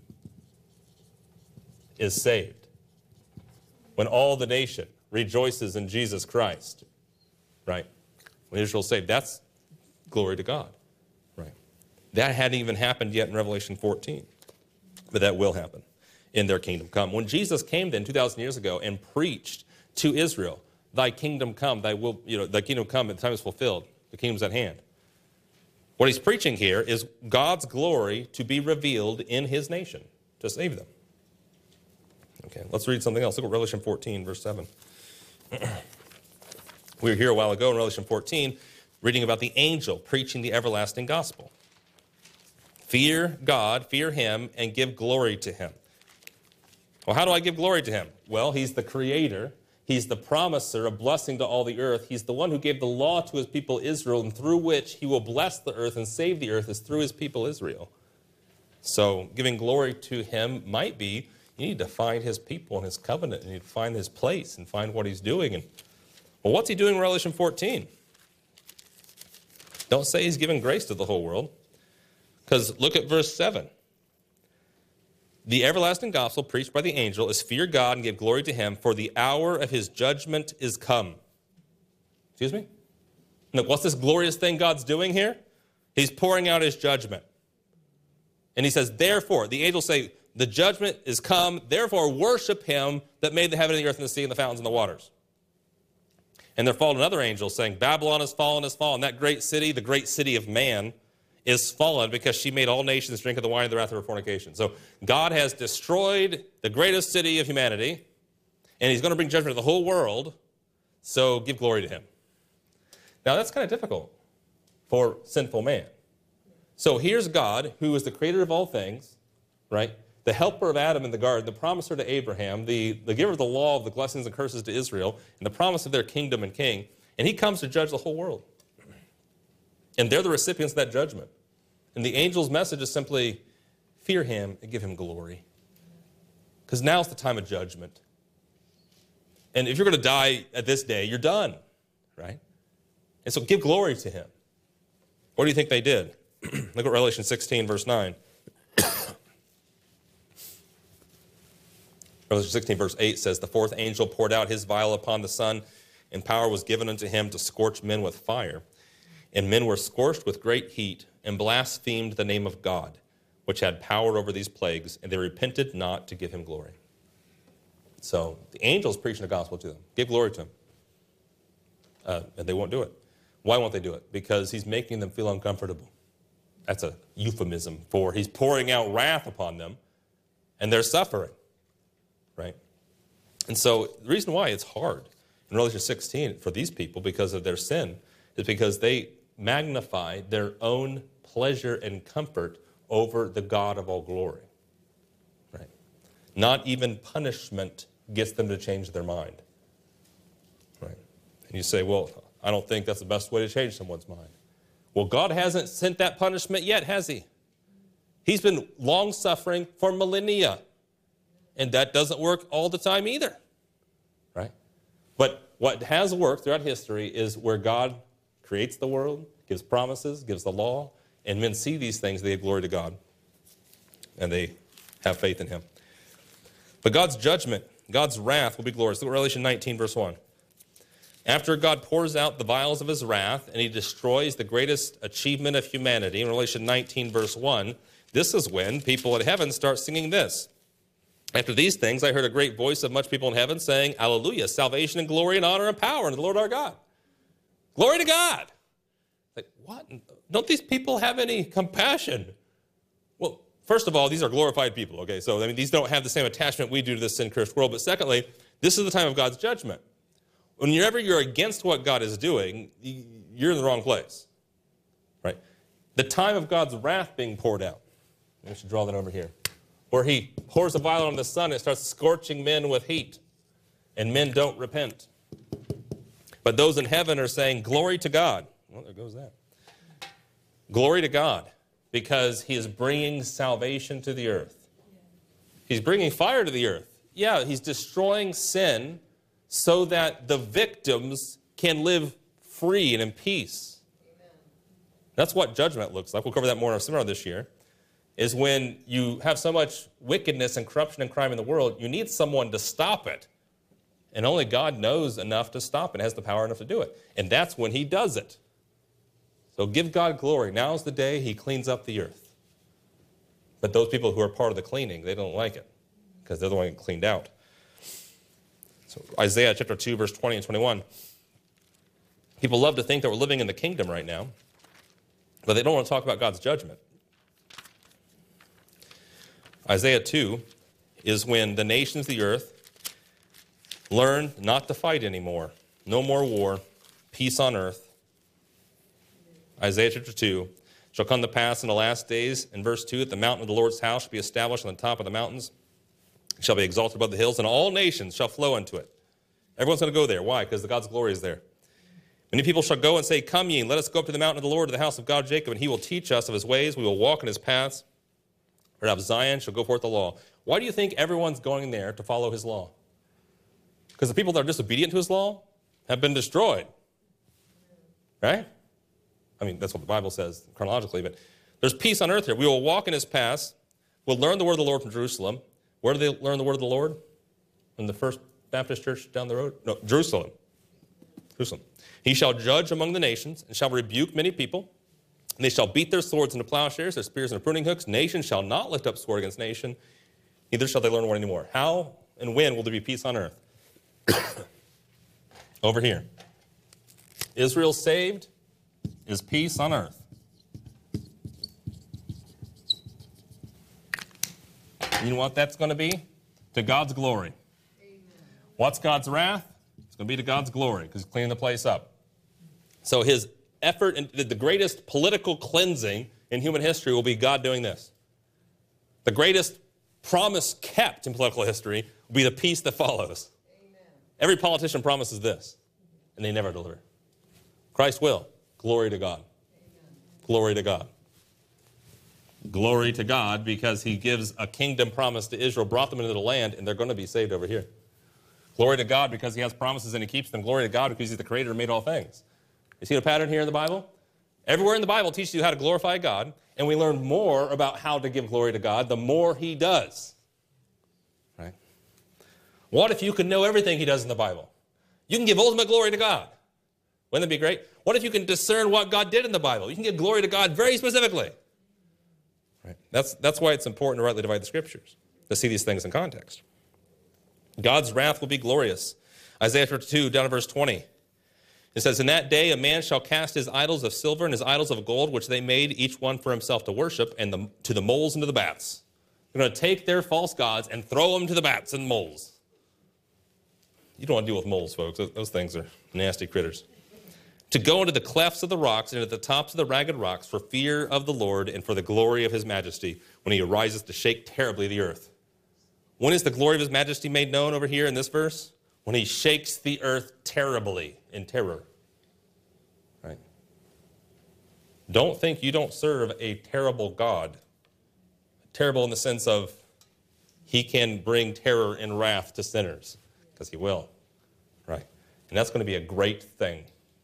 is saved, when all the nation rejoices in Jesus Christ, right? When Israel is saved, that's glory to God, right? That hadn't even happened yet in Revelation fourteen, but that will happen in their kingdom come. When Jesus came then two thousand years ago and preached to Israel, thy kingdom come, thy will, you know, thy kingdom come, and the time is fulfilled, the kingdom's at hand. What he's preaching here is God's glory to be revealed in his nation to save them. Okay, let's read something else. Look at Revelation fourteen, verse seven. We were here a while ago in Revelation fourteen, reading about the angel preaching the everlasting gospel. Fear God, fear him, and give glory to him. Well, how do I give glory to him? Well, he's the creator. He's the promiser of blessing to all the earth. He's the one who gave the law to his people Israel, and through which he will bless the earth and save the earth is through his people Israel. So giving glory to him might be, you need to find his people and his covenant, and you need to find his place and find what he's doing. And well, what's he doing in Revelation fourteen? Don't say he's giving grace to the whole world, because look at verse seven. The everlasting gospel preached by the angel is fear God and give glory to him, for the hour of his judgment is come. Excuse me? Look, what's this glorious thing God's doing here? He's pouring out his judgment. And he says, therefore, the angels say, the judgment is come, therefore worship him that made the heaven and the earth and the sea and the fountains and the waters. And there followed another angel saying, Babylon has fallen, has fallen. That great city, the great city of man, is fallen because she made all nations drink of the wine of the wrath of her fornication. So God has destroyed the greatest city of humanity, and he's going to bring judgment to the whole world, so give glory to him. Now that's kind of difficult for sinful man. So here's God, who is the creator of all things, right? The helper of Adam in the garden, the promiser to Abraham, the, the giver of the law of the blessings and curses to Israel, and the promise of their kingdom and king, and he comes to judge the whole world. And they're the recipients of that judgment. And the angel's message is simply, fear him and give him glory. Because now's the time of judgment. And if you're going to die at this day, you're done, right? And so give glory to him. What do you think they did? Look at Revelation sixteen, verse nine. Revelation sixteen, verse eight says, the fourth angel poured out his vial upon the sun, and power was given unto him to scorch men with fire. And men were scorched with great heat, and blasphemed the name of God, which had power over these plagues, and they repented not to give him glory. So the angel's preaching the gospel to them. Give glory to him. Uh, and they won't do it. Why won't they do it? Because he's making them feel uncomfortable. That's a euphemism for he's pouring out wrath upon them, and they're suffering, right? And so the reason why it's hard in Revelation sixteen for these people because of their sin is because they magnify their own pleasure and comfort over the God of all glory, right? Not even punishment gets them to change their mind, right? And you say, well, I don't think that's the best way to change someone's mind. Well, God hasn't sent that punishment yet, has he? He's been long-suffering for millennia, and that doesn't work all the time either, right? But what has worked throughout history is where God creates the world, gives promises, gives the law, and men see these things, they give glory to God, and they have faith in him. But God's judgment, God's wrath will be glorious. Look at Revelation nineteen, verse one. After God pours out the vials of his wrath, and he destroys the greatest achievement of humanity, in Revelation nineteen, verse one, this is when people in heaven start singing this. After these things, I heard a great voice of much people in heaven saying, Alleluia, salvation and glory and honor and power unto the Lord our God. Glory to God. Like, what? Don't these people have any compassion? Well, first of all, these are glorified people, okay? So, I mean, these don't have the same attachment we do to this sin-cursed world. But secondly, this is the time of God's judgment. Whenever you're against what God is doing, you're in the wrong place, right? The time of God's wrath being poured out. I should draw that over here. Where he pours a vial on the sun, it starts scorching men with heat, and men don't repent. But those in heaven are saying, glory to God. Well, there goes that. Glory to God, because he is bringing salvation to the earth. He's bringing fire to the earth. Yeah, he's destroying sin so that the victims can live free and in peace. Amen. That's what judgment looks like. We'll cover that more in our seminar this year, is when you have so much wickedness and corruption and crime in the world, you need someone to stop it. And only God knows enough to stop it, has the power enough to do it. And that's when he does it. So give God glory. Now's the day he cleans up the earth. But those people who are part of the cleaning, they don't like it because they're the one getting cleaned out. So Isaiah chapter two, verse twenty and twenty-one. People love to think that we're living in the kingdom right now, but they don't want to talk about God's judgment. Isaiah two is when the nations of the earth learn not to fight anymore. No more war, peace on earth. Isaiah chapter two. Shall come to pass in the last days, in verse two, that the mountain of the Lord's house shall be established on the top of the mountains, shall be exalted above the hills, and all nations shall flow into it. Everyone's going to go there. Why? Because the God's glory is there. Many people shall go and say, come ye, and let us go up to the mountain of the Lord, to the house of God Jacob, and he will teach us of his ways. We will walk in his paths. For out of Zion shall go forth the law. Why do you think everyone's going there to follow his law? Because the people that are disobedient to his law have been destroyed. Right? I mean, that's what the Bible says chronologically, but there's peace on earth here. We will walk in his paths. We'll learn the word of the Lord from Jerusalem. Where do they learn the word of the Lord? In the First Baptist Church down the road? No, Jerusalem. Jerusalem. He shall judge among the nations and shall rebuke many people. And they shall beat their swords into plowshares, their spears into pruning hooks. Nation shall not lift up sword against nation, neither shall they learn war anymore. How and when will there be peace on earth? Over here. Israel saved is peace on earth. You know what that's going to be? To God's glory. Amen. What's God's wrath? It's going to be to God's glory because he's cleaning the place up. So his effort, and the greatest political cleansing in human history will be God doing this. The greatest promise kept in political history will be the peace that follows. Amen. Every politician promises this, and they never deliver. Christ will. Glory to God. Amen. Glory to God. Glory to God because he gives a kingdom promise to Israel, brought them into the land, and they're going to be saved over here. Glory to God because he has promises and he keeps them. Glory to God because he's the creator and made all things. You see the pattern here in the Bible? Everywhere in the Bible teaches you how to glorify God, and we learn more about how to give glory to God the more he does. Right? What if you could know everything he does in the Bible? You can give ultimate glory to God. Wouldn't that be great? What if you can discern what God did in the Bible? You can give glory to God very specifically. Right? That's, that's why it's important to rightly divide the scriptures, to see these things in context. God's wrath will be glorious. Isaiah chapter two, down to verse twenty. It says, in that day a man shall cast his idols of silver and his idols of gold, which they made each one for himself to worship, and the, to the moles and to the bats. They're going to take their false gods and throw them to the bats and moles. You don't want to deal with moles, folks. Those, those things are nasty critters. To go into the clefts of the rocks and into the tops of the ragged rocks for fear of the Lord and for the glory of his majesty when he arises to shake terribly the earth. When is the glory of his majesty made known over here in this verse? When he shakes the earth terribly in terror. Right? Don't think you don't serve a terrible God. Terrible in the sense of he can bring terror and wrath to sinners, because he will. Right? And that's going to be a great thing.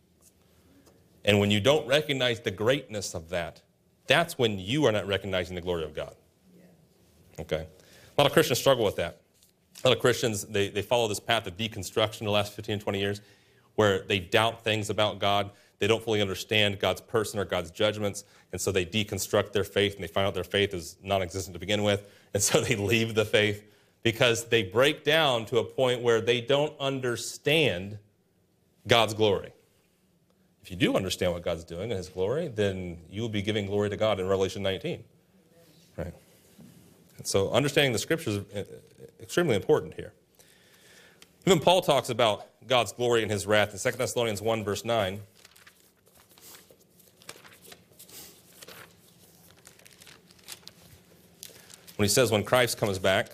And when you don't recognize the greatness of that, that's when you are not recognizing the glory of God. Okay? A lot of Christians struggle with that. A lot of Christians, they, they follow this path of deconstruction in the last fifteen, twenty years, where they doubt things about God. They don't fully understand God's person or God's judgments, and so they deconstruct their faith, and they find out their faith is non-existent to begin with, and so they leave the faith because they break down to a point where they don't understand God's glory. If you do understand what God's doing in his glory, then you will be giving glory to God in Revelation nineteen. Right? And so understanding the scriptures is extremely important here. Even Paul talks about God's glory and his wrath in Second Thessalonians one, verse nine. When he says, when Christ comes back,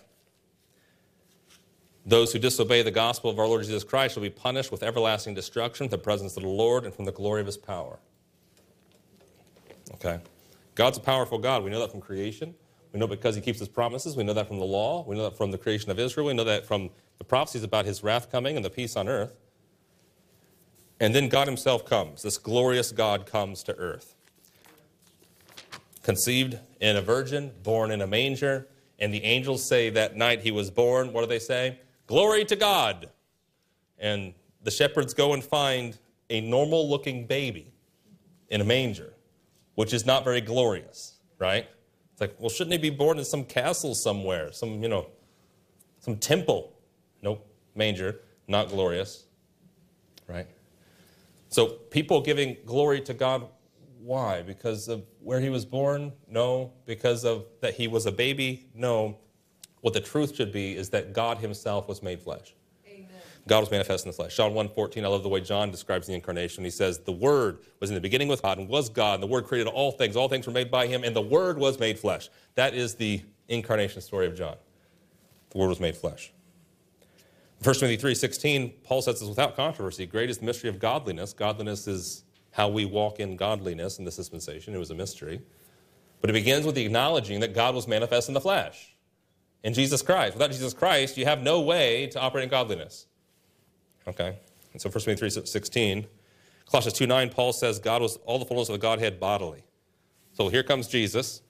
those who disobey the gospel of our Lord Jesus Christ shall be punished with everlasting destruction from the presence of the Lord and from the glory of his power. Okay? God's a powerful God. We know that from creation. We know because he keeps his promises. We know that from the law. We know that from the creation of Israel. We know that from the prophecies about his wrath coming and the peace on earth. And then God himself comes. This glorious God comes to earth. Conceived in a virgin, born in a manger. And the angels say that night he was born, what do they say? Glory to God. And the shepherds go and find a normal-looking baby in a manger, which is not very glorious, right? It's like, well, shouldn't he be born in some castle somewhere, some, you know, some temple? Nope, manger, not glorious, right? So people giving glory to God, why? Because of where he was born? No. Because of that he was a baby? No. What the truth should be is that God himself was made flesh. God was manifest in the flesh. John one fourteen, I love the way John describes the incarnation. He says, the Word was in the beginning with God and was God, and the Word created all things. All things were made by him, and the Word was made flesh. That is the incarnation story of John. The Word was made flesh. First Timothy three sixteen, Paul says this without controversy. Great is the mystery of godliness. Godliness is how we walk in godliness in this dispensation. It was a mystery. But it begins with the acknowledging that God was manifest in the flesh, in Jesus Christ. Without Jesus Christ, you have no way to operate in godliness. Okay, and so First Timothy three sixteen, Colossians two nine, Paul says God was all the fullness of the Godhead bodily. So here comes Jesus.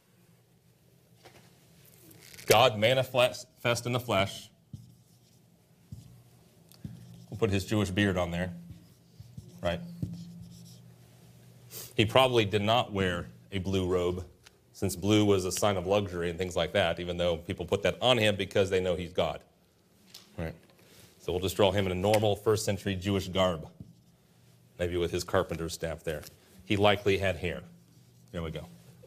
God manifest in the flesh. We'll put his Jewish beard on there, right? He probably did not wear a blue robe, since blue was a sign of luxury and things like that, even though people put that on him because they know he's God, right? So we'll just draw him in a normal first century Jewish garb, maybe with his carpenter's staff there. He likely had hair. There we go.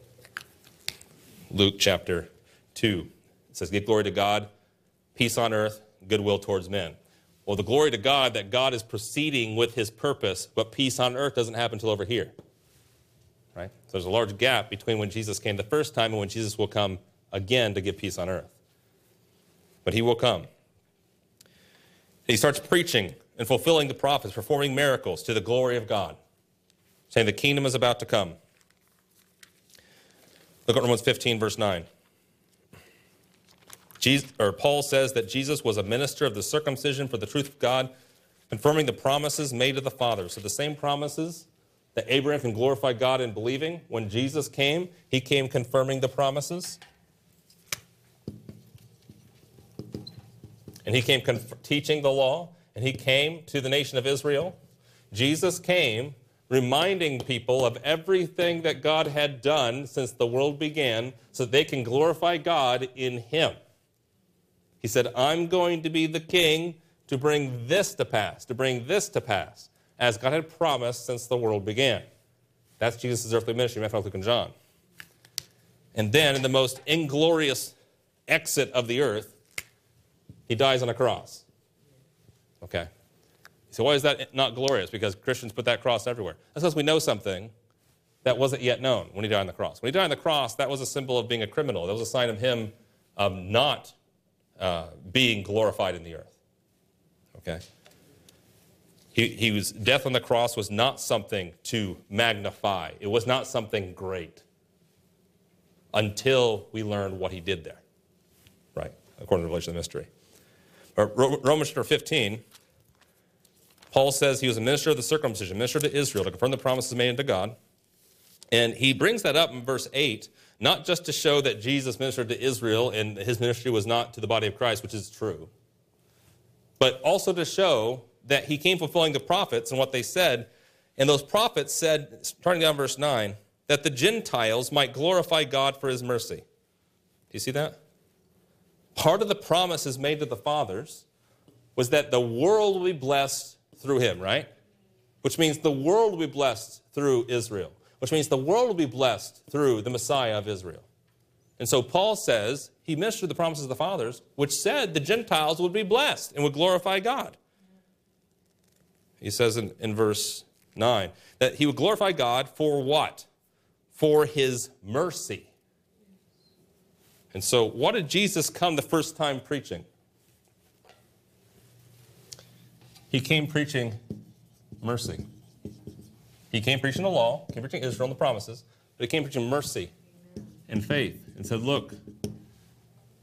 Luke chapter two. It says, give glory to God, peace on earth, goodwill towards men. Well, the glory to God, that God is proceeding with his purpose, but peace on earth doesn't happen until over here. Right? So there's a large gap between when Jesus came the first time and when Jesus will come again to give peace on earth. But he will come. He starts preaching and fulfilling the prophets, performing miracles to the glory of God, saying the kingdom is about to come. Look at Romans fifteen, verse nine. Jesus, or Paul says that Jesus was a minister of the circumcision for the truth of God, confirming the promises made to the fathers. So the same promises that Abraham can glorify God in believing, when Jesus came, he came confirming the promises. And he came conf- teaching the law, and he came to the nation of Israel. Jesus came reminding people of everything that God had done since the world began so that they can glorify God in him. He said, I'm going to be the king to bring this to pass, to bring this to pass, as God had promised since the world began. That's Jesus' earthly ministry, Matthew, Luke, and John. And then in the most inglorious exit of the earth, he dies on a cross. Okay. So why is that not glorious? Because Christians put that cross everywhere. That's because we know something that wasn't yet known when he died on the cross. When he died on the cross, that was a symbol of being a criminal. That was a sign of him um, not uh, being glorified in the earth. Okay. He, he was, death on the cross was not something to magnify. It was not something great until we learned what he did there. Right. According to Revelation of the mystery. Romans chapter fifteen, Paul says he was a minister of the circumcision, minister to Israel, to confirm the promises made unto God. And he brings that up in verse eight, not just to show that Jesus ministered to Israel and his ministry was not to the body of Christ, which is true, but also to show that he came fulfilling the prophets and what they said. And those prophets said, starting down verse nine, that the Gentiles might glorify God for his mercy. Do you see that? Part of the promises made to the fathers was that the world will be blessed through him, right? Which means the world will be blessed through Israel, which means the world will be blessed through the Messiah of Israel. And so Paul says he ministered the promises of the fathers, which said the Gentiles would be blessed and would glorify God. He says in, in verse nine that he would glorify God for what? For his mercy. And so what did Jesus come the first time preaching? He came preaching mercy. He came preaching the law, came preaching Israel and the promises, but he came preaching mercy and faith and said, look,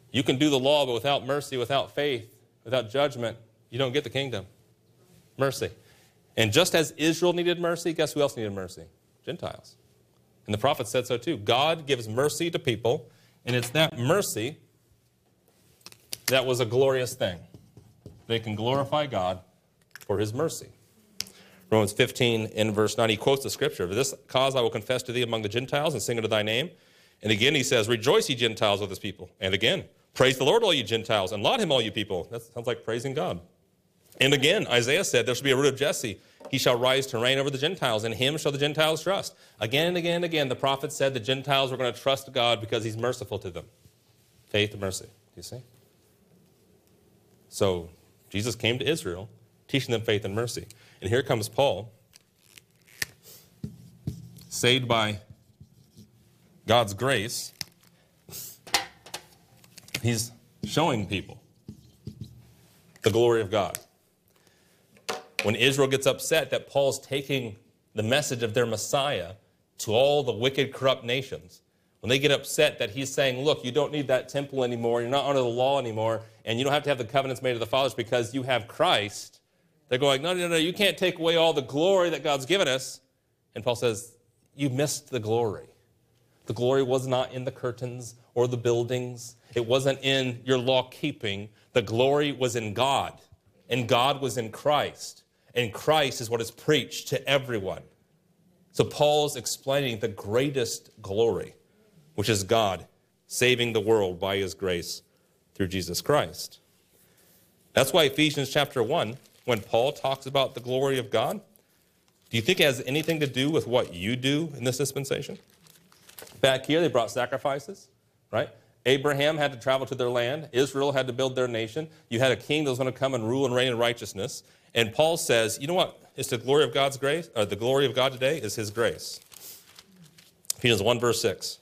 You can do the law, but without mercy, without faith, without judgment, you don't get the kingdom. Mercy. And just as Israel needed mercy, guess who else needed mercy? Gentiles. And the prophet said so too. God gives mercy to people, and it's that mercy that was a glorious thing. They can glorify God for his mercy. Romans fifteen in verse nine, he quotes the scripture. For this cause I will confess to thee among the Gentiles and sing unto thy name. And again he says, rejoice ye Gentiles with his people. And again, praise the Lord all you Gentiles, and laud him all you people. That sounds like praising God. And again, Isaiah said, there shall be a root of Jesse. He shall rise to reign over the Gentiles, and him shall the Gentiles trust. Again and again and again, the prophet said the Gentiles were going to trust God because he's merciful to them. Faith and mercy. Do you see? So Jesus came to Israel, teaching them faith and mercy. And here comes Paul, saved by God's grace. He's showing people the glory of God. When Israel gets upset that Paul's taking the message of their Messiah to all the wicked, corrupt nations, when they get upset that he's saying, look, you don't need that temple anymore, you're not under the law anymore, and you don't have to have the covenants made to the fathers because you have Christ, they're going, no, no, no, you can't take away all the glory that God's given us. And Paul says, you missed the glory. The glory was not in the curtains or the buildings. It wasn't in your law keeping. The glory was in God, and God was in Christ. And Christ is what is preached to everyone. So Paul's explaining the greatest glory, which is God saving the world by his grace through Jesus Christ. That's why Ephesians chapter one, when Paul talks about the glory of God, do you think it has anything to do with what you do in this dispensation? Back here, they brought sacrifices, right? Abraham had to travel to their land. Israel had to build their nation. You had a king that was going to come and rule and reign in righteousness. And Paul says, you know what? It's the glory of God's grace, or the glory of God today is his grace. Ephesians one, verse six.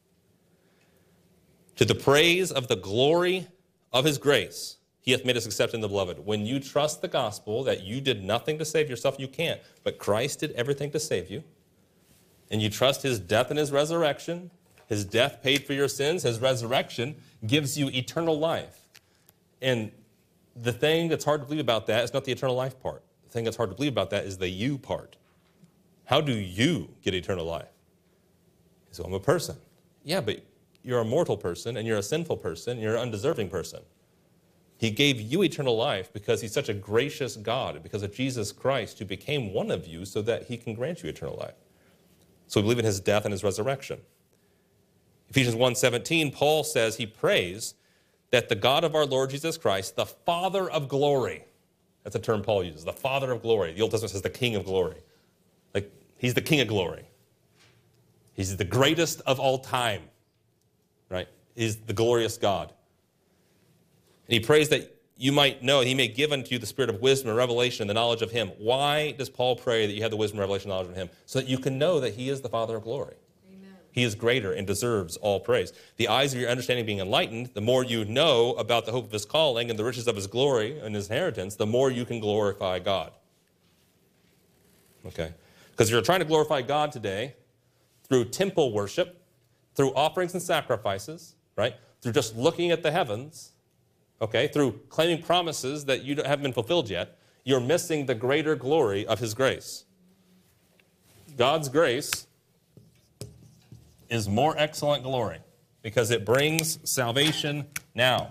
To the praise of the glory of his grace, he hath made us accept in the beloved. When you trust the gospel that you did nothing to save yourself, you can't, but Christ did everything to save you, and you trust his death and his resurrection, his death paid for your sins, his resurrection gives you eternal life. And the thing that's hard to believe about that is not the eternal life part. The thing that's hard to believe about that is the you part. How do you get eternal life? So I'm a person. Yeah, but you're a mortal person, and you're a sinful person, and you're an undeserving person. He gave you eternal life because he's such a gracious God, because of Jesus Christ, who became one of you so that he can grant you eternal life. So we believe in his death and his resurrection. Ephesians one seventeen, Paul says he prays that the God of our Lord Jesus Christ, the Father of glory, that's a term Paul uses, the Father of glory. The Old Testament says the King of glory. Like, he's the King of glory. He's the greatest of all time, right? He's the glorious God. And he prays that you might know, he may give unto you the spirit of wisdom and revelation and the knowledge of him. Why does Paul pray that you have the wisdom, revelation, and knowledge of him? So that you can know that he is the Father of glory. Amen. He is greater and deserves all praise. The eyes of your understanding being enlightened, the more you know about the hope of his calling and the riches of his glory and his inheritance, the more you can glorify God. Okay? Because you're trying to glorify God today through temple worship, through offerings and sacrifices, right? Through just looking at the heavens, okay, through claiming promises that you haven't been fulfilled yet, you're missing the greater glory of his grace. God's grace is more excellent glory because it brings salvation now.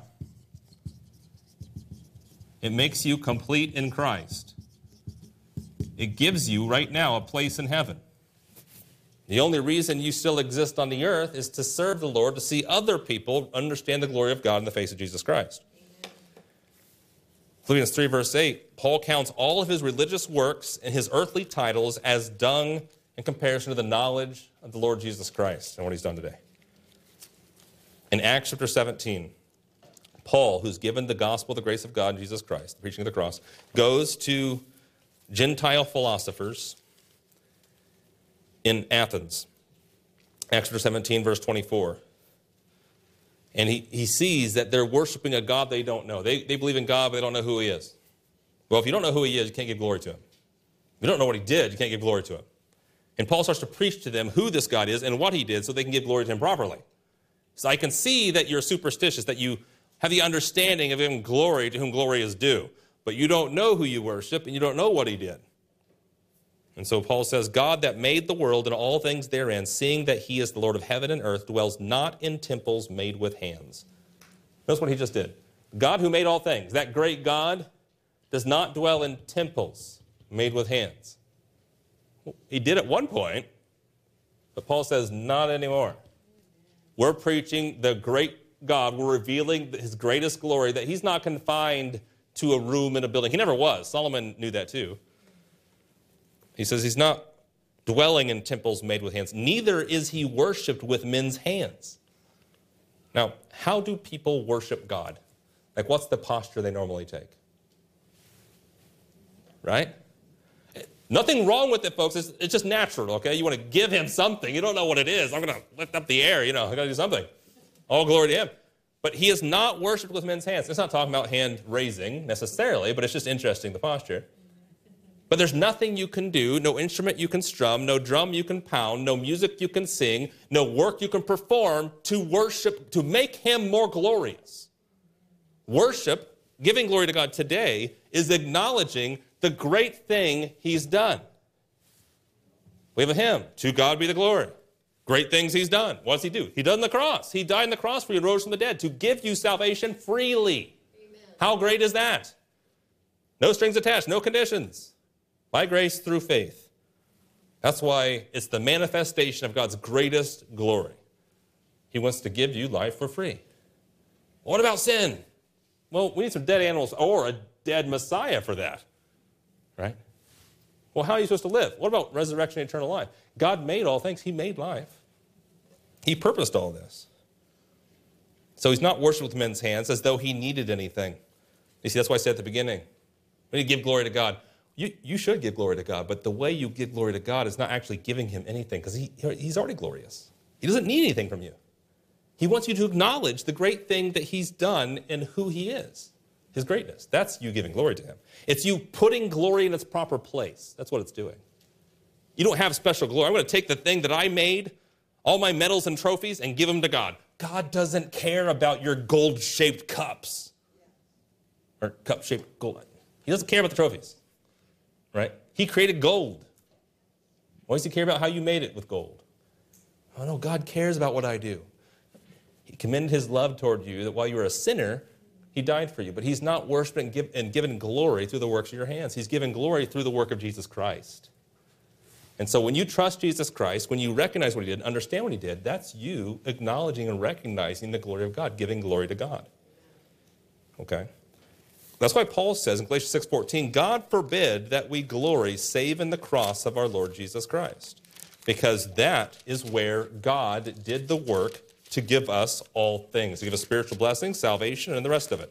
It makes you complete in Christ. It gives you right now a place in heaven. The only reason you still exist on the earth is to serve the Lord, to see other people understand the glory of God in the face of Jesus Christ. Philippians three, verse eight, Paul counts all of his religious works and his earthly titles as dung in comparison to the knowledge of the Lord Jesus Christ and what he's done today. In Acts chapter seventeen, Paul, who's given the gospel, the grace of God in Jesus Christ, the preaching of the cross, goes to Gentile philosophers in Athens. Acts chapter seventeen, verse twenty-four. And he, he sees that they're worshiping a God they don't know. They, they believe in God, but they don't know who he is. Well, if you don't know who he is, you can't give glory to him. If you don't know what he did, you can't give glory to him. And Paul starts to preach to them who this God is and what he did so they can give glory to him properly. So I can see that you're superstitious, that you have the understanding of giving glory to whom glory is due. But you don't know who you worship, and you don't know what he did. And so Paul says, God that made the world and all things therein, seeing that he is the Lord of heaven and earth, dwells not in temples made with hands. Notice what he just did. God who made all things, that great God, does not dwell in temples made with hands. He did at one point, but Paul says, not anymore. We're preaching the great God. We're revealing his greatest glory, that he's not confined to a room in a building. He never was. Solomon knew that too. He says he's not dwelling in temples made with hands. Neither is he worshipped with men's hands. Now, how do people worship God? Like, what's the posture they normally take? Right? Nothing wrong with it, folks. It's, it's just natural, okay? You want to give him something. You don't know what it is. I'm going to lift up the air. You know, I got to do something. All glory to him. But he is not worshipped with men's hands. It's not talking about hand raising necessarily, but it's just interesting, the posture. But there's nothing you can do, no instrument you can strum, no drum you can pound, no music you can sing, no work you can perform to worship, to make him more glorious. Worship, giving glory to God today, is acknowledging the great thing he's done. We have a hymn, to God be the glory. Great things he's done. What does he do? He died on the cross. He died on the cross for you, rose from the dead, to give you salvation freely. Amen. How great is that? No strings attached, no conditions. By grace through faith. That's why it's the manifestation of God's greatest glory. He wants to give you life for free. What about sin? Well, we need some dead animals or a dead Messiah for that. Right? Well, how are you supposed to live? What about resurrection and eternal life? God made all things. He made life. He purposed all this. So he's not worshipped with men's hands as though he needed anything. You see, that's why I said at the beginning, we need to give glory to God. You, you should give glory to God, but the way you give glory to God is not actually giving him anything, because he, he's already glorious. He doesn't need anything from you. He wants you to acknowledge the great thing that he's done and who he is, his greatness. That's you giving glory to him. It's you putting glory in its proper place. That's what it's doing. You don't have special glory. I'm going to take the thing that I made, all my medals and trophies, and give them to God. God doesn't care about your gold-shaped cups or cup-shaped gold. He doesn't care about the trophies. Right? He created gold. Why does he care about how you made it with gold? Oh, no, God cares about what I do. He commended his love toward you that while you were a sinner, he died for you. But he's not worshiped and, give, and given glory through the works of your hands. He's given glory through the work of Jesus Christ. And so when you trust Jesus Christ, when you recognize what he did, understand what he did, that's you acknowledging and recognizing the glory of God, giving glory to God. Okay? That's why Paul says in Galatians six fourteen, God forbid that we glory save in the cross of our Lord Jesus Christ, because that is where God did the work to give us all things, to give us spiritual blessings, salvation, and the rest of it.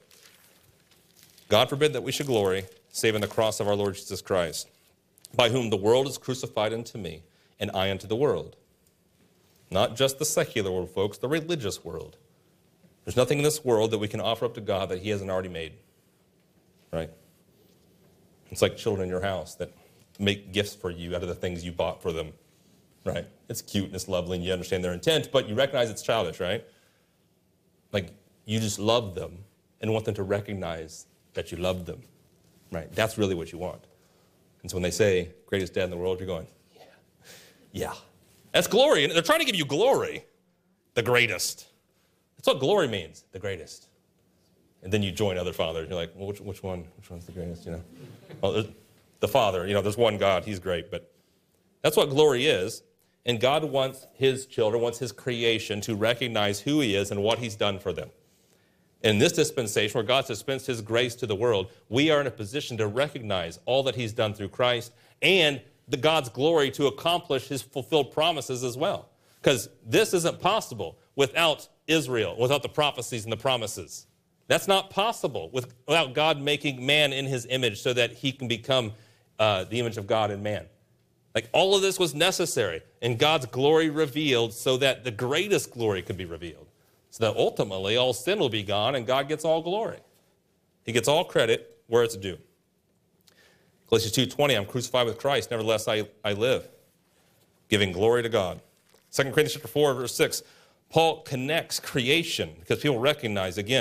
God forbid that we should glory save in the cross of our Lord Jesus Christ, by whom the world is crucified unto me, and I unto the world. Not just the secular world, folks, the religious world. There's nothing in this world that we can offer up to God that he hasn't already made. Right? It's like children in your house that make gifts for you out of the things you bought for them. Right? It's cute and it's lovely and you understand their intent, but you recognize it's childish, right? Like, you just love them and want them to recognize that you love them. Right? That's really what you want. And so when they say, greatest dad in the world, you're going, yeah, yeah. That's glory. And they're trying to give you glory. The greatest. That's what glory means, the greatest. And then you join other fathers. You're like, well, which, which one? Which one's the greatest, you know? Well, the Father, you know, there's one God. He's great. But that's what glory is. And God wants his children, wants his creation to recognize who he is and what he's done for them. In this dispensation, where God's dispensed his grace to the world, we are in a position to recognize all that he's done through Christ and the God's glory to accomplish his fulfilled promises as well. Because this isn't possible without Israel, without the prophecies and the promises. That's not possible with, without God making man in his image so that he can become uh, the image of God in man. Like, all of this was necessary, and God's glory revealed so that the greatest glory could be revealed. So that ultimately all sin will be gone and God gets all glory. He gets all credit where it's due. Galatians two twenty, I'm crucified with Christ, nevertheless I, I live, giving glory to God. Second Corinthians chapter four, verse six, Paul connects creation because people recognize, again,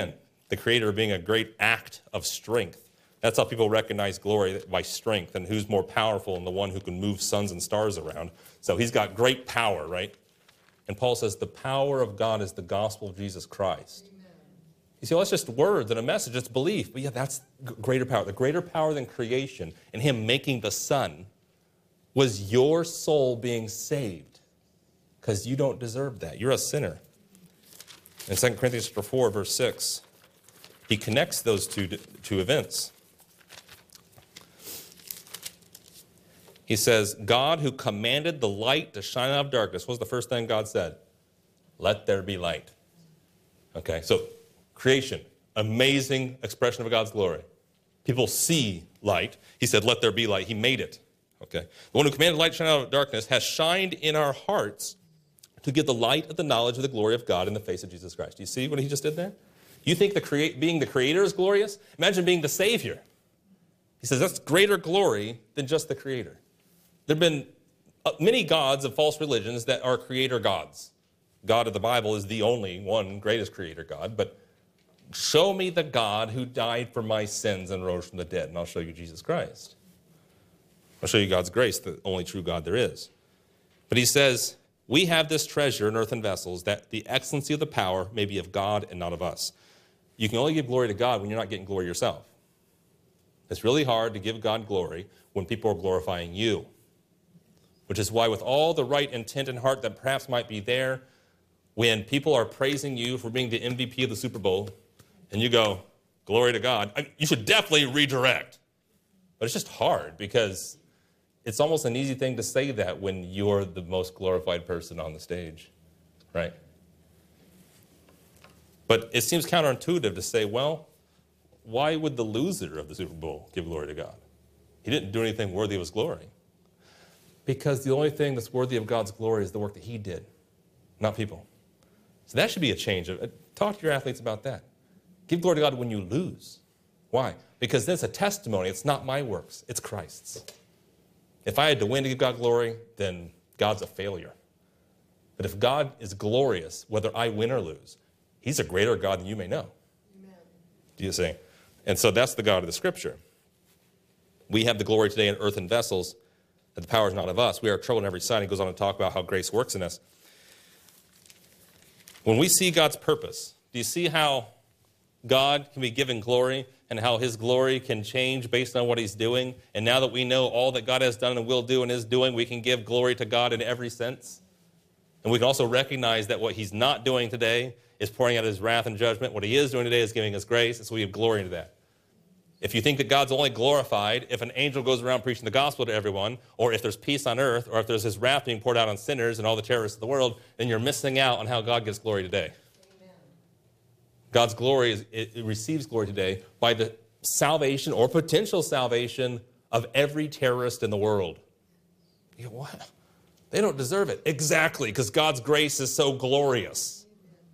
the Creator being a great act of strength. That's how people recognize glory, by strength, and who's more powerful than the one who can move suns and stars around. So he's got great power, right? And Paul says the power of God is the gospel of Jesus Christ. Amen. You see, well, that's just words and a message. It's belief. But yeah, that's greater power. The greater power than creation and him making the sun was your soul being saved, because you don't deserve that. You're a sinner. In Second Corinthians four, verse six, he connects those two, two events. He says, God who commanded the light to shine out of darkness. What was the first thing God said? Let there be light. Okay, so creation, amazing expression of God's glory. People see light. He said, let there be light. He made it. Okay, the one who commanded light to shine out of darkness has shined in our hearts to give the light of the knowledge of the glory of God in the face of Jesus Christ. Do you see what he just did there? You think the create, being the creator is glorious? Imagine being the savior. He says that's greater glory than just the creator. There have been many gods of false religions that are creator gods. God of the Bible is the only one greatest creator God, but show me the God who died for my sins and rose from the dead, and I'll show you Jesus Christ. I'll show you God's grace, the only true God there is. But he says, we have this treasure in earthen vessels, that the excellency of the power may be of God and not of us. You can only give glory to God when you're not getting glory yourself. It's really hard to give God glory when people are glorifying you, which is why with all the right intent and heart that perhaps might be there, when people are praising you for being the M V P of the Super Bowl, and you go, glory to God, I, you should definitely redirect. But it's just hard, because it's almost an easy thing to say that when you're the most glorified person on the stage, right? But it seems counterintuitive to say, well, why would the loser of the Super Bowl give glory to God? He didn't do anything worthy of his glory. Because the only thing that's worthy of God's glory is the work that he did, not people. So that should be a change. Talk to your athletes about that. Give glory to God when you lose. Why? Because then it's a testimony. It's not my works. It's Christ's. If I had to win to give God glory, then God's a failure. But if God is glorious, whether I win or lose, he's a greater God than you may know. Amen. Do you see? And so that's the God of the Scripture. We have the glory today in earthen vessels, that the power is not of us. We are troubled on every side. He goes on to talk about how grace works in us. When we see God's purpose, do you see how God can be given glory and how his glory can change based on what he's doing? And now that we know all that God has done and will do and is doing, we can give glory to God in every sense. And we can also recognize that what he's not doing today is pouring out his wrath and judgment. What he is doing today is giving us grace, and so we have glory into that. If you think that God's only glorified if an angel goes around preaching the gospel to everyone, or if there's peace on earth, or if there's his wrath being poured out on sinners and all the terrorists of the world, then you're missing out on how God gets glory today. Amen. God's glory, is, it, it receives glory today by the salvation or potential salvation of every terrorist in the world. You go, what? They don't deserve it. Exactly, because God's grace is so glorious.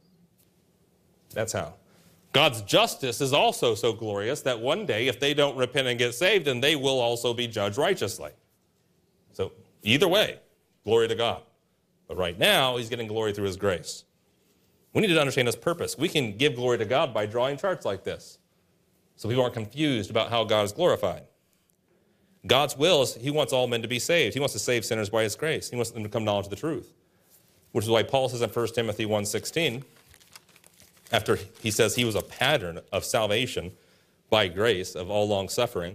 That's how. God's justice is also so glorious that one day, if they don't repent and get saved, then they will also be judged righteously. So either way, glory to God. But right now, he's getting glory through his grace. We need to understand his purpose. We can give glory to God by drawing charts like this, so people aren't confused about how God is glorified. God's will is he wants all men to be saved. He wants to save sinners by his grace. He wants them to come to knowledge of the truth, which is why Paul says in First Timothy one sixteen, after he says he was a pattern of salvation by grace of all long suffering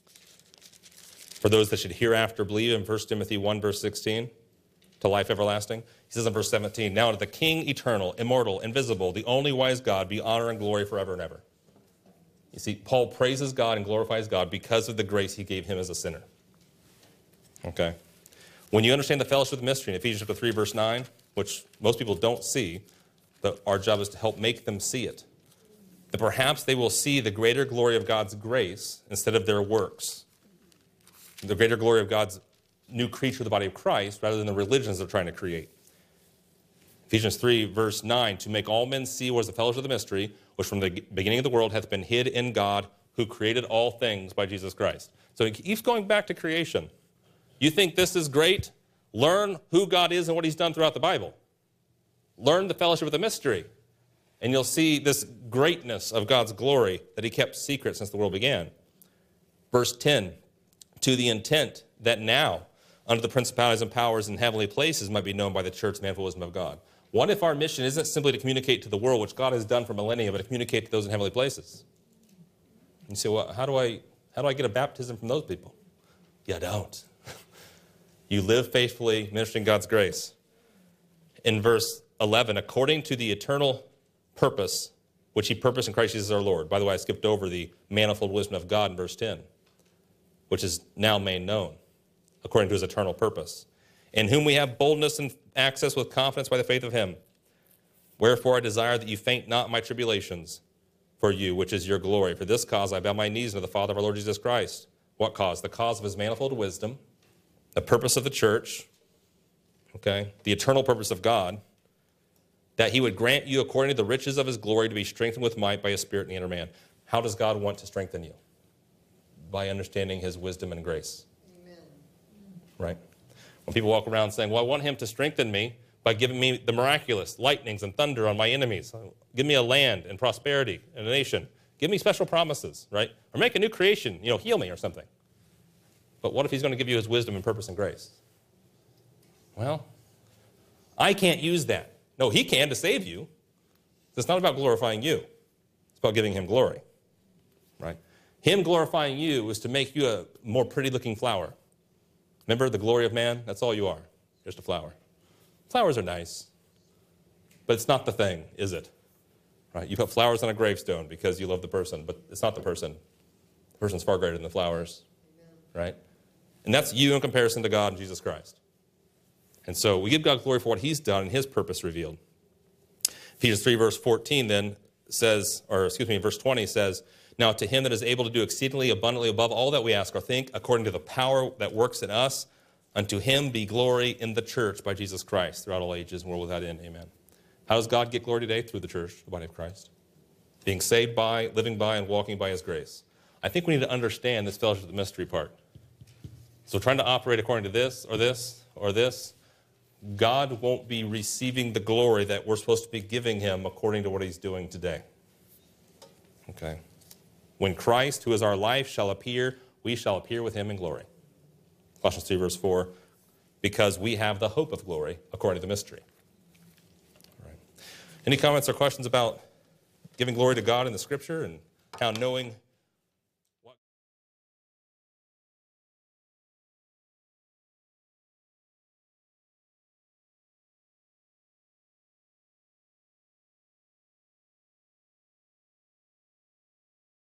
for those that should hereafter believe, in First Timothy one, verse sixteen, to life everlasting. He says in verse seventeen, now to the King eternal, immortal, invisible, the only wise God, be honor and glory forever and ever. You see, Paul praises God and glorifies God because of the grace he gave him as a sinner. Okay? When you understand the fellowship of the mystery in Ephesians chapter three, verse nine, which most people don't see, but our job is to help make them see it, that perhaps they will see the greater glory of God's grace instead of their works, the greater glory of God's new creature, the body of Christ, rather than the religions they're trying to create. Ephesians three, verse nine, to make all men see what is the fellowship of the mystery, which from the beginning of the world hath been hid in God, who created all things by Jesus Christ. So he keeps going back to creation. You think this is great? Learn who God is and what he's done throughout the Bible. Learn the fellowship of the mystery. And you'll see this greatness of God's glory that he kept secret since the world began. Verse ten, to the intent that now, under the principalities and powers in heavenly places, might be known by the church the manifold wisdom of God. What if our mission isn't simply to communicate to the world, which God has done for millennia, but to communicate to those in heavenly places? You say, well, how do I, how do I get a baptism from those people? You don't. You live faithfully, ministering God's grace. In verse eleven, according to the eternal purpose, which he purposed in Christ Jesus our Lord. By the way, I skipped over the manifold wisdom of God in verse ten, which is now made known, according to his eternal purpose, in whom we have boldness and access with confidence by the faith of him. Wherefore I desire that you faint not in my tribulations for you, which is your glory. For this cause I bow my knees unto the Father of our Lord Jesus Christ. What cause? The cause of his manifold wisdom, the purpose of the church, okay, the eternal purpose of God, that he would grant you according to the riches of his glory to be strengthened with might by his Spirit in the inner man. How does God want to strengthen you? By understanding his wisdom and grace. Amen. Right? When people walk around saying, well, I want him to strengthen me by giving me the miraculous lightnings and thunder on my enemies. Give me a land and prosperity and a nation. Give me special promises, right? Or make a new creation, you know, heal me or something. But what if he's going to give you his wisdom and purpose and grace? Well, I can't use that. No, he can to save you. It's not about glorifying you. It's about giving him glory, right? Him glorifying you is to make you a more pretty-looking flower. Remember the glory of man? That's all you are, just a flower. Flowers are nice, but it's not the thing, is it? Right? You put flowers on a gravestone because you love the person, but it's not the person. The person's far greater than the flowers, right? And that's you in comparison to God and Jesus Christ. And so we give God glory for what he's done and his purpose revealed. Ephesians three, verse fourteen then says, or excuse me, verse twenty says, now to him that is able to do exceedingly abundantly above all that we ask or think, according to the power that works in us, unto him be glory in the church by Jesus Christ throughout all ages and world without end. Amen. How does God get glory today? Through the church, the body of Christ. Being saved by, living by, and walking by his grace. I think we need to understand this fellowship of the mystery part. So trying to operate according to this or this or this, God won't be receiving the glory that we're supposed to be giving him according to what he's doing today. Okay. When Christ, who is our life, shall appear, we shall appear with him in glory. Colossians three, verse four, because we have the hope of glory according to the mystery. All right. Any comments or questions about giving glory to God in the Scripture and how knowing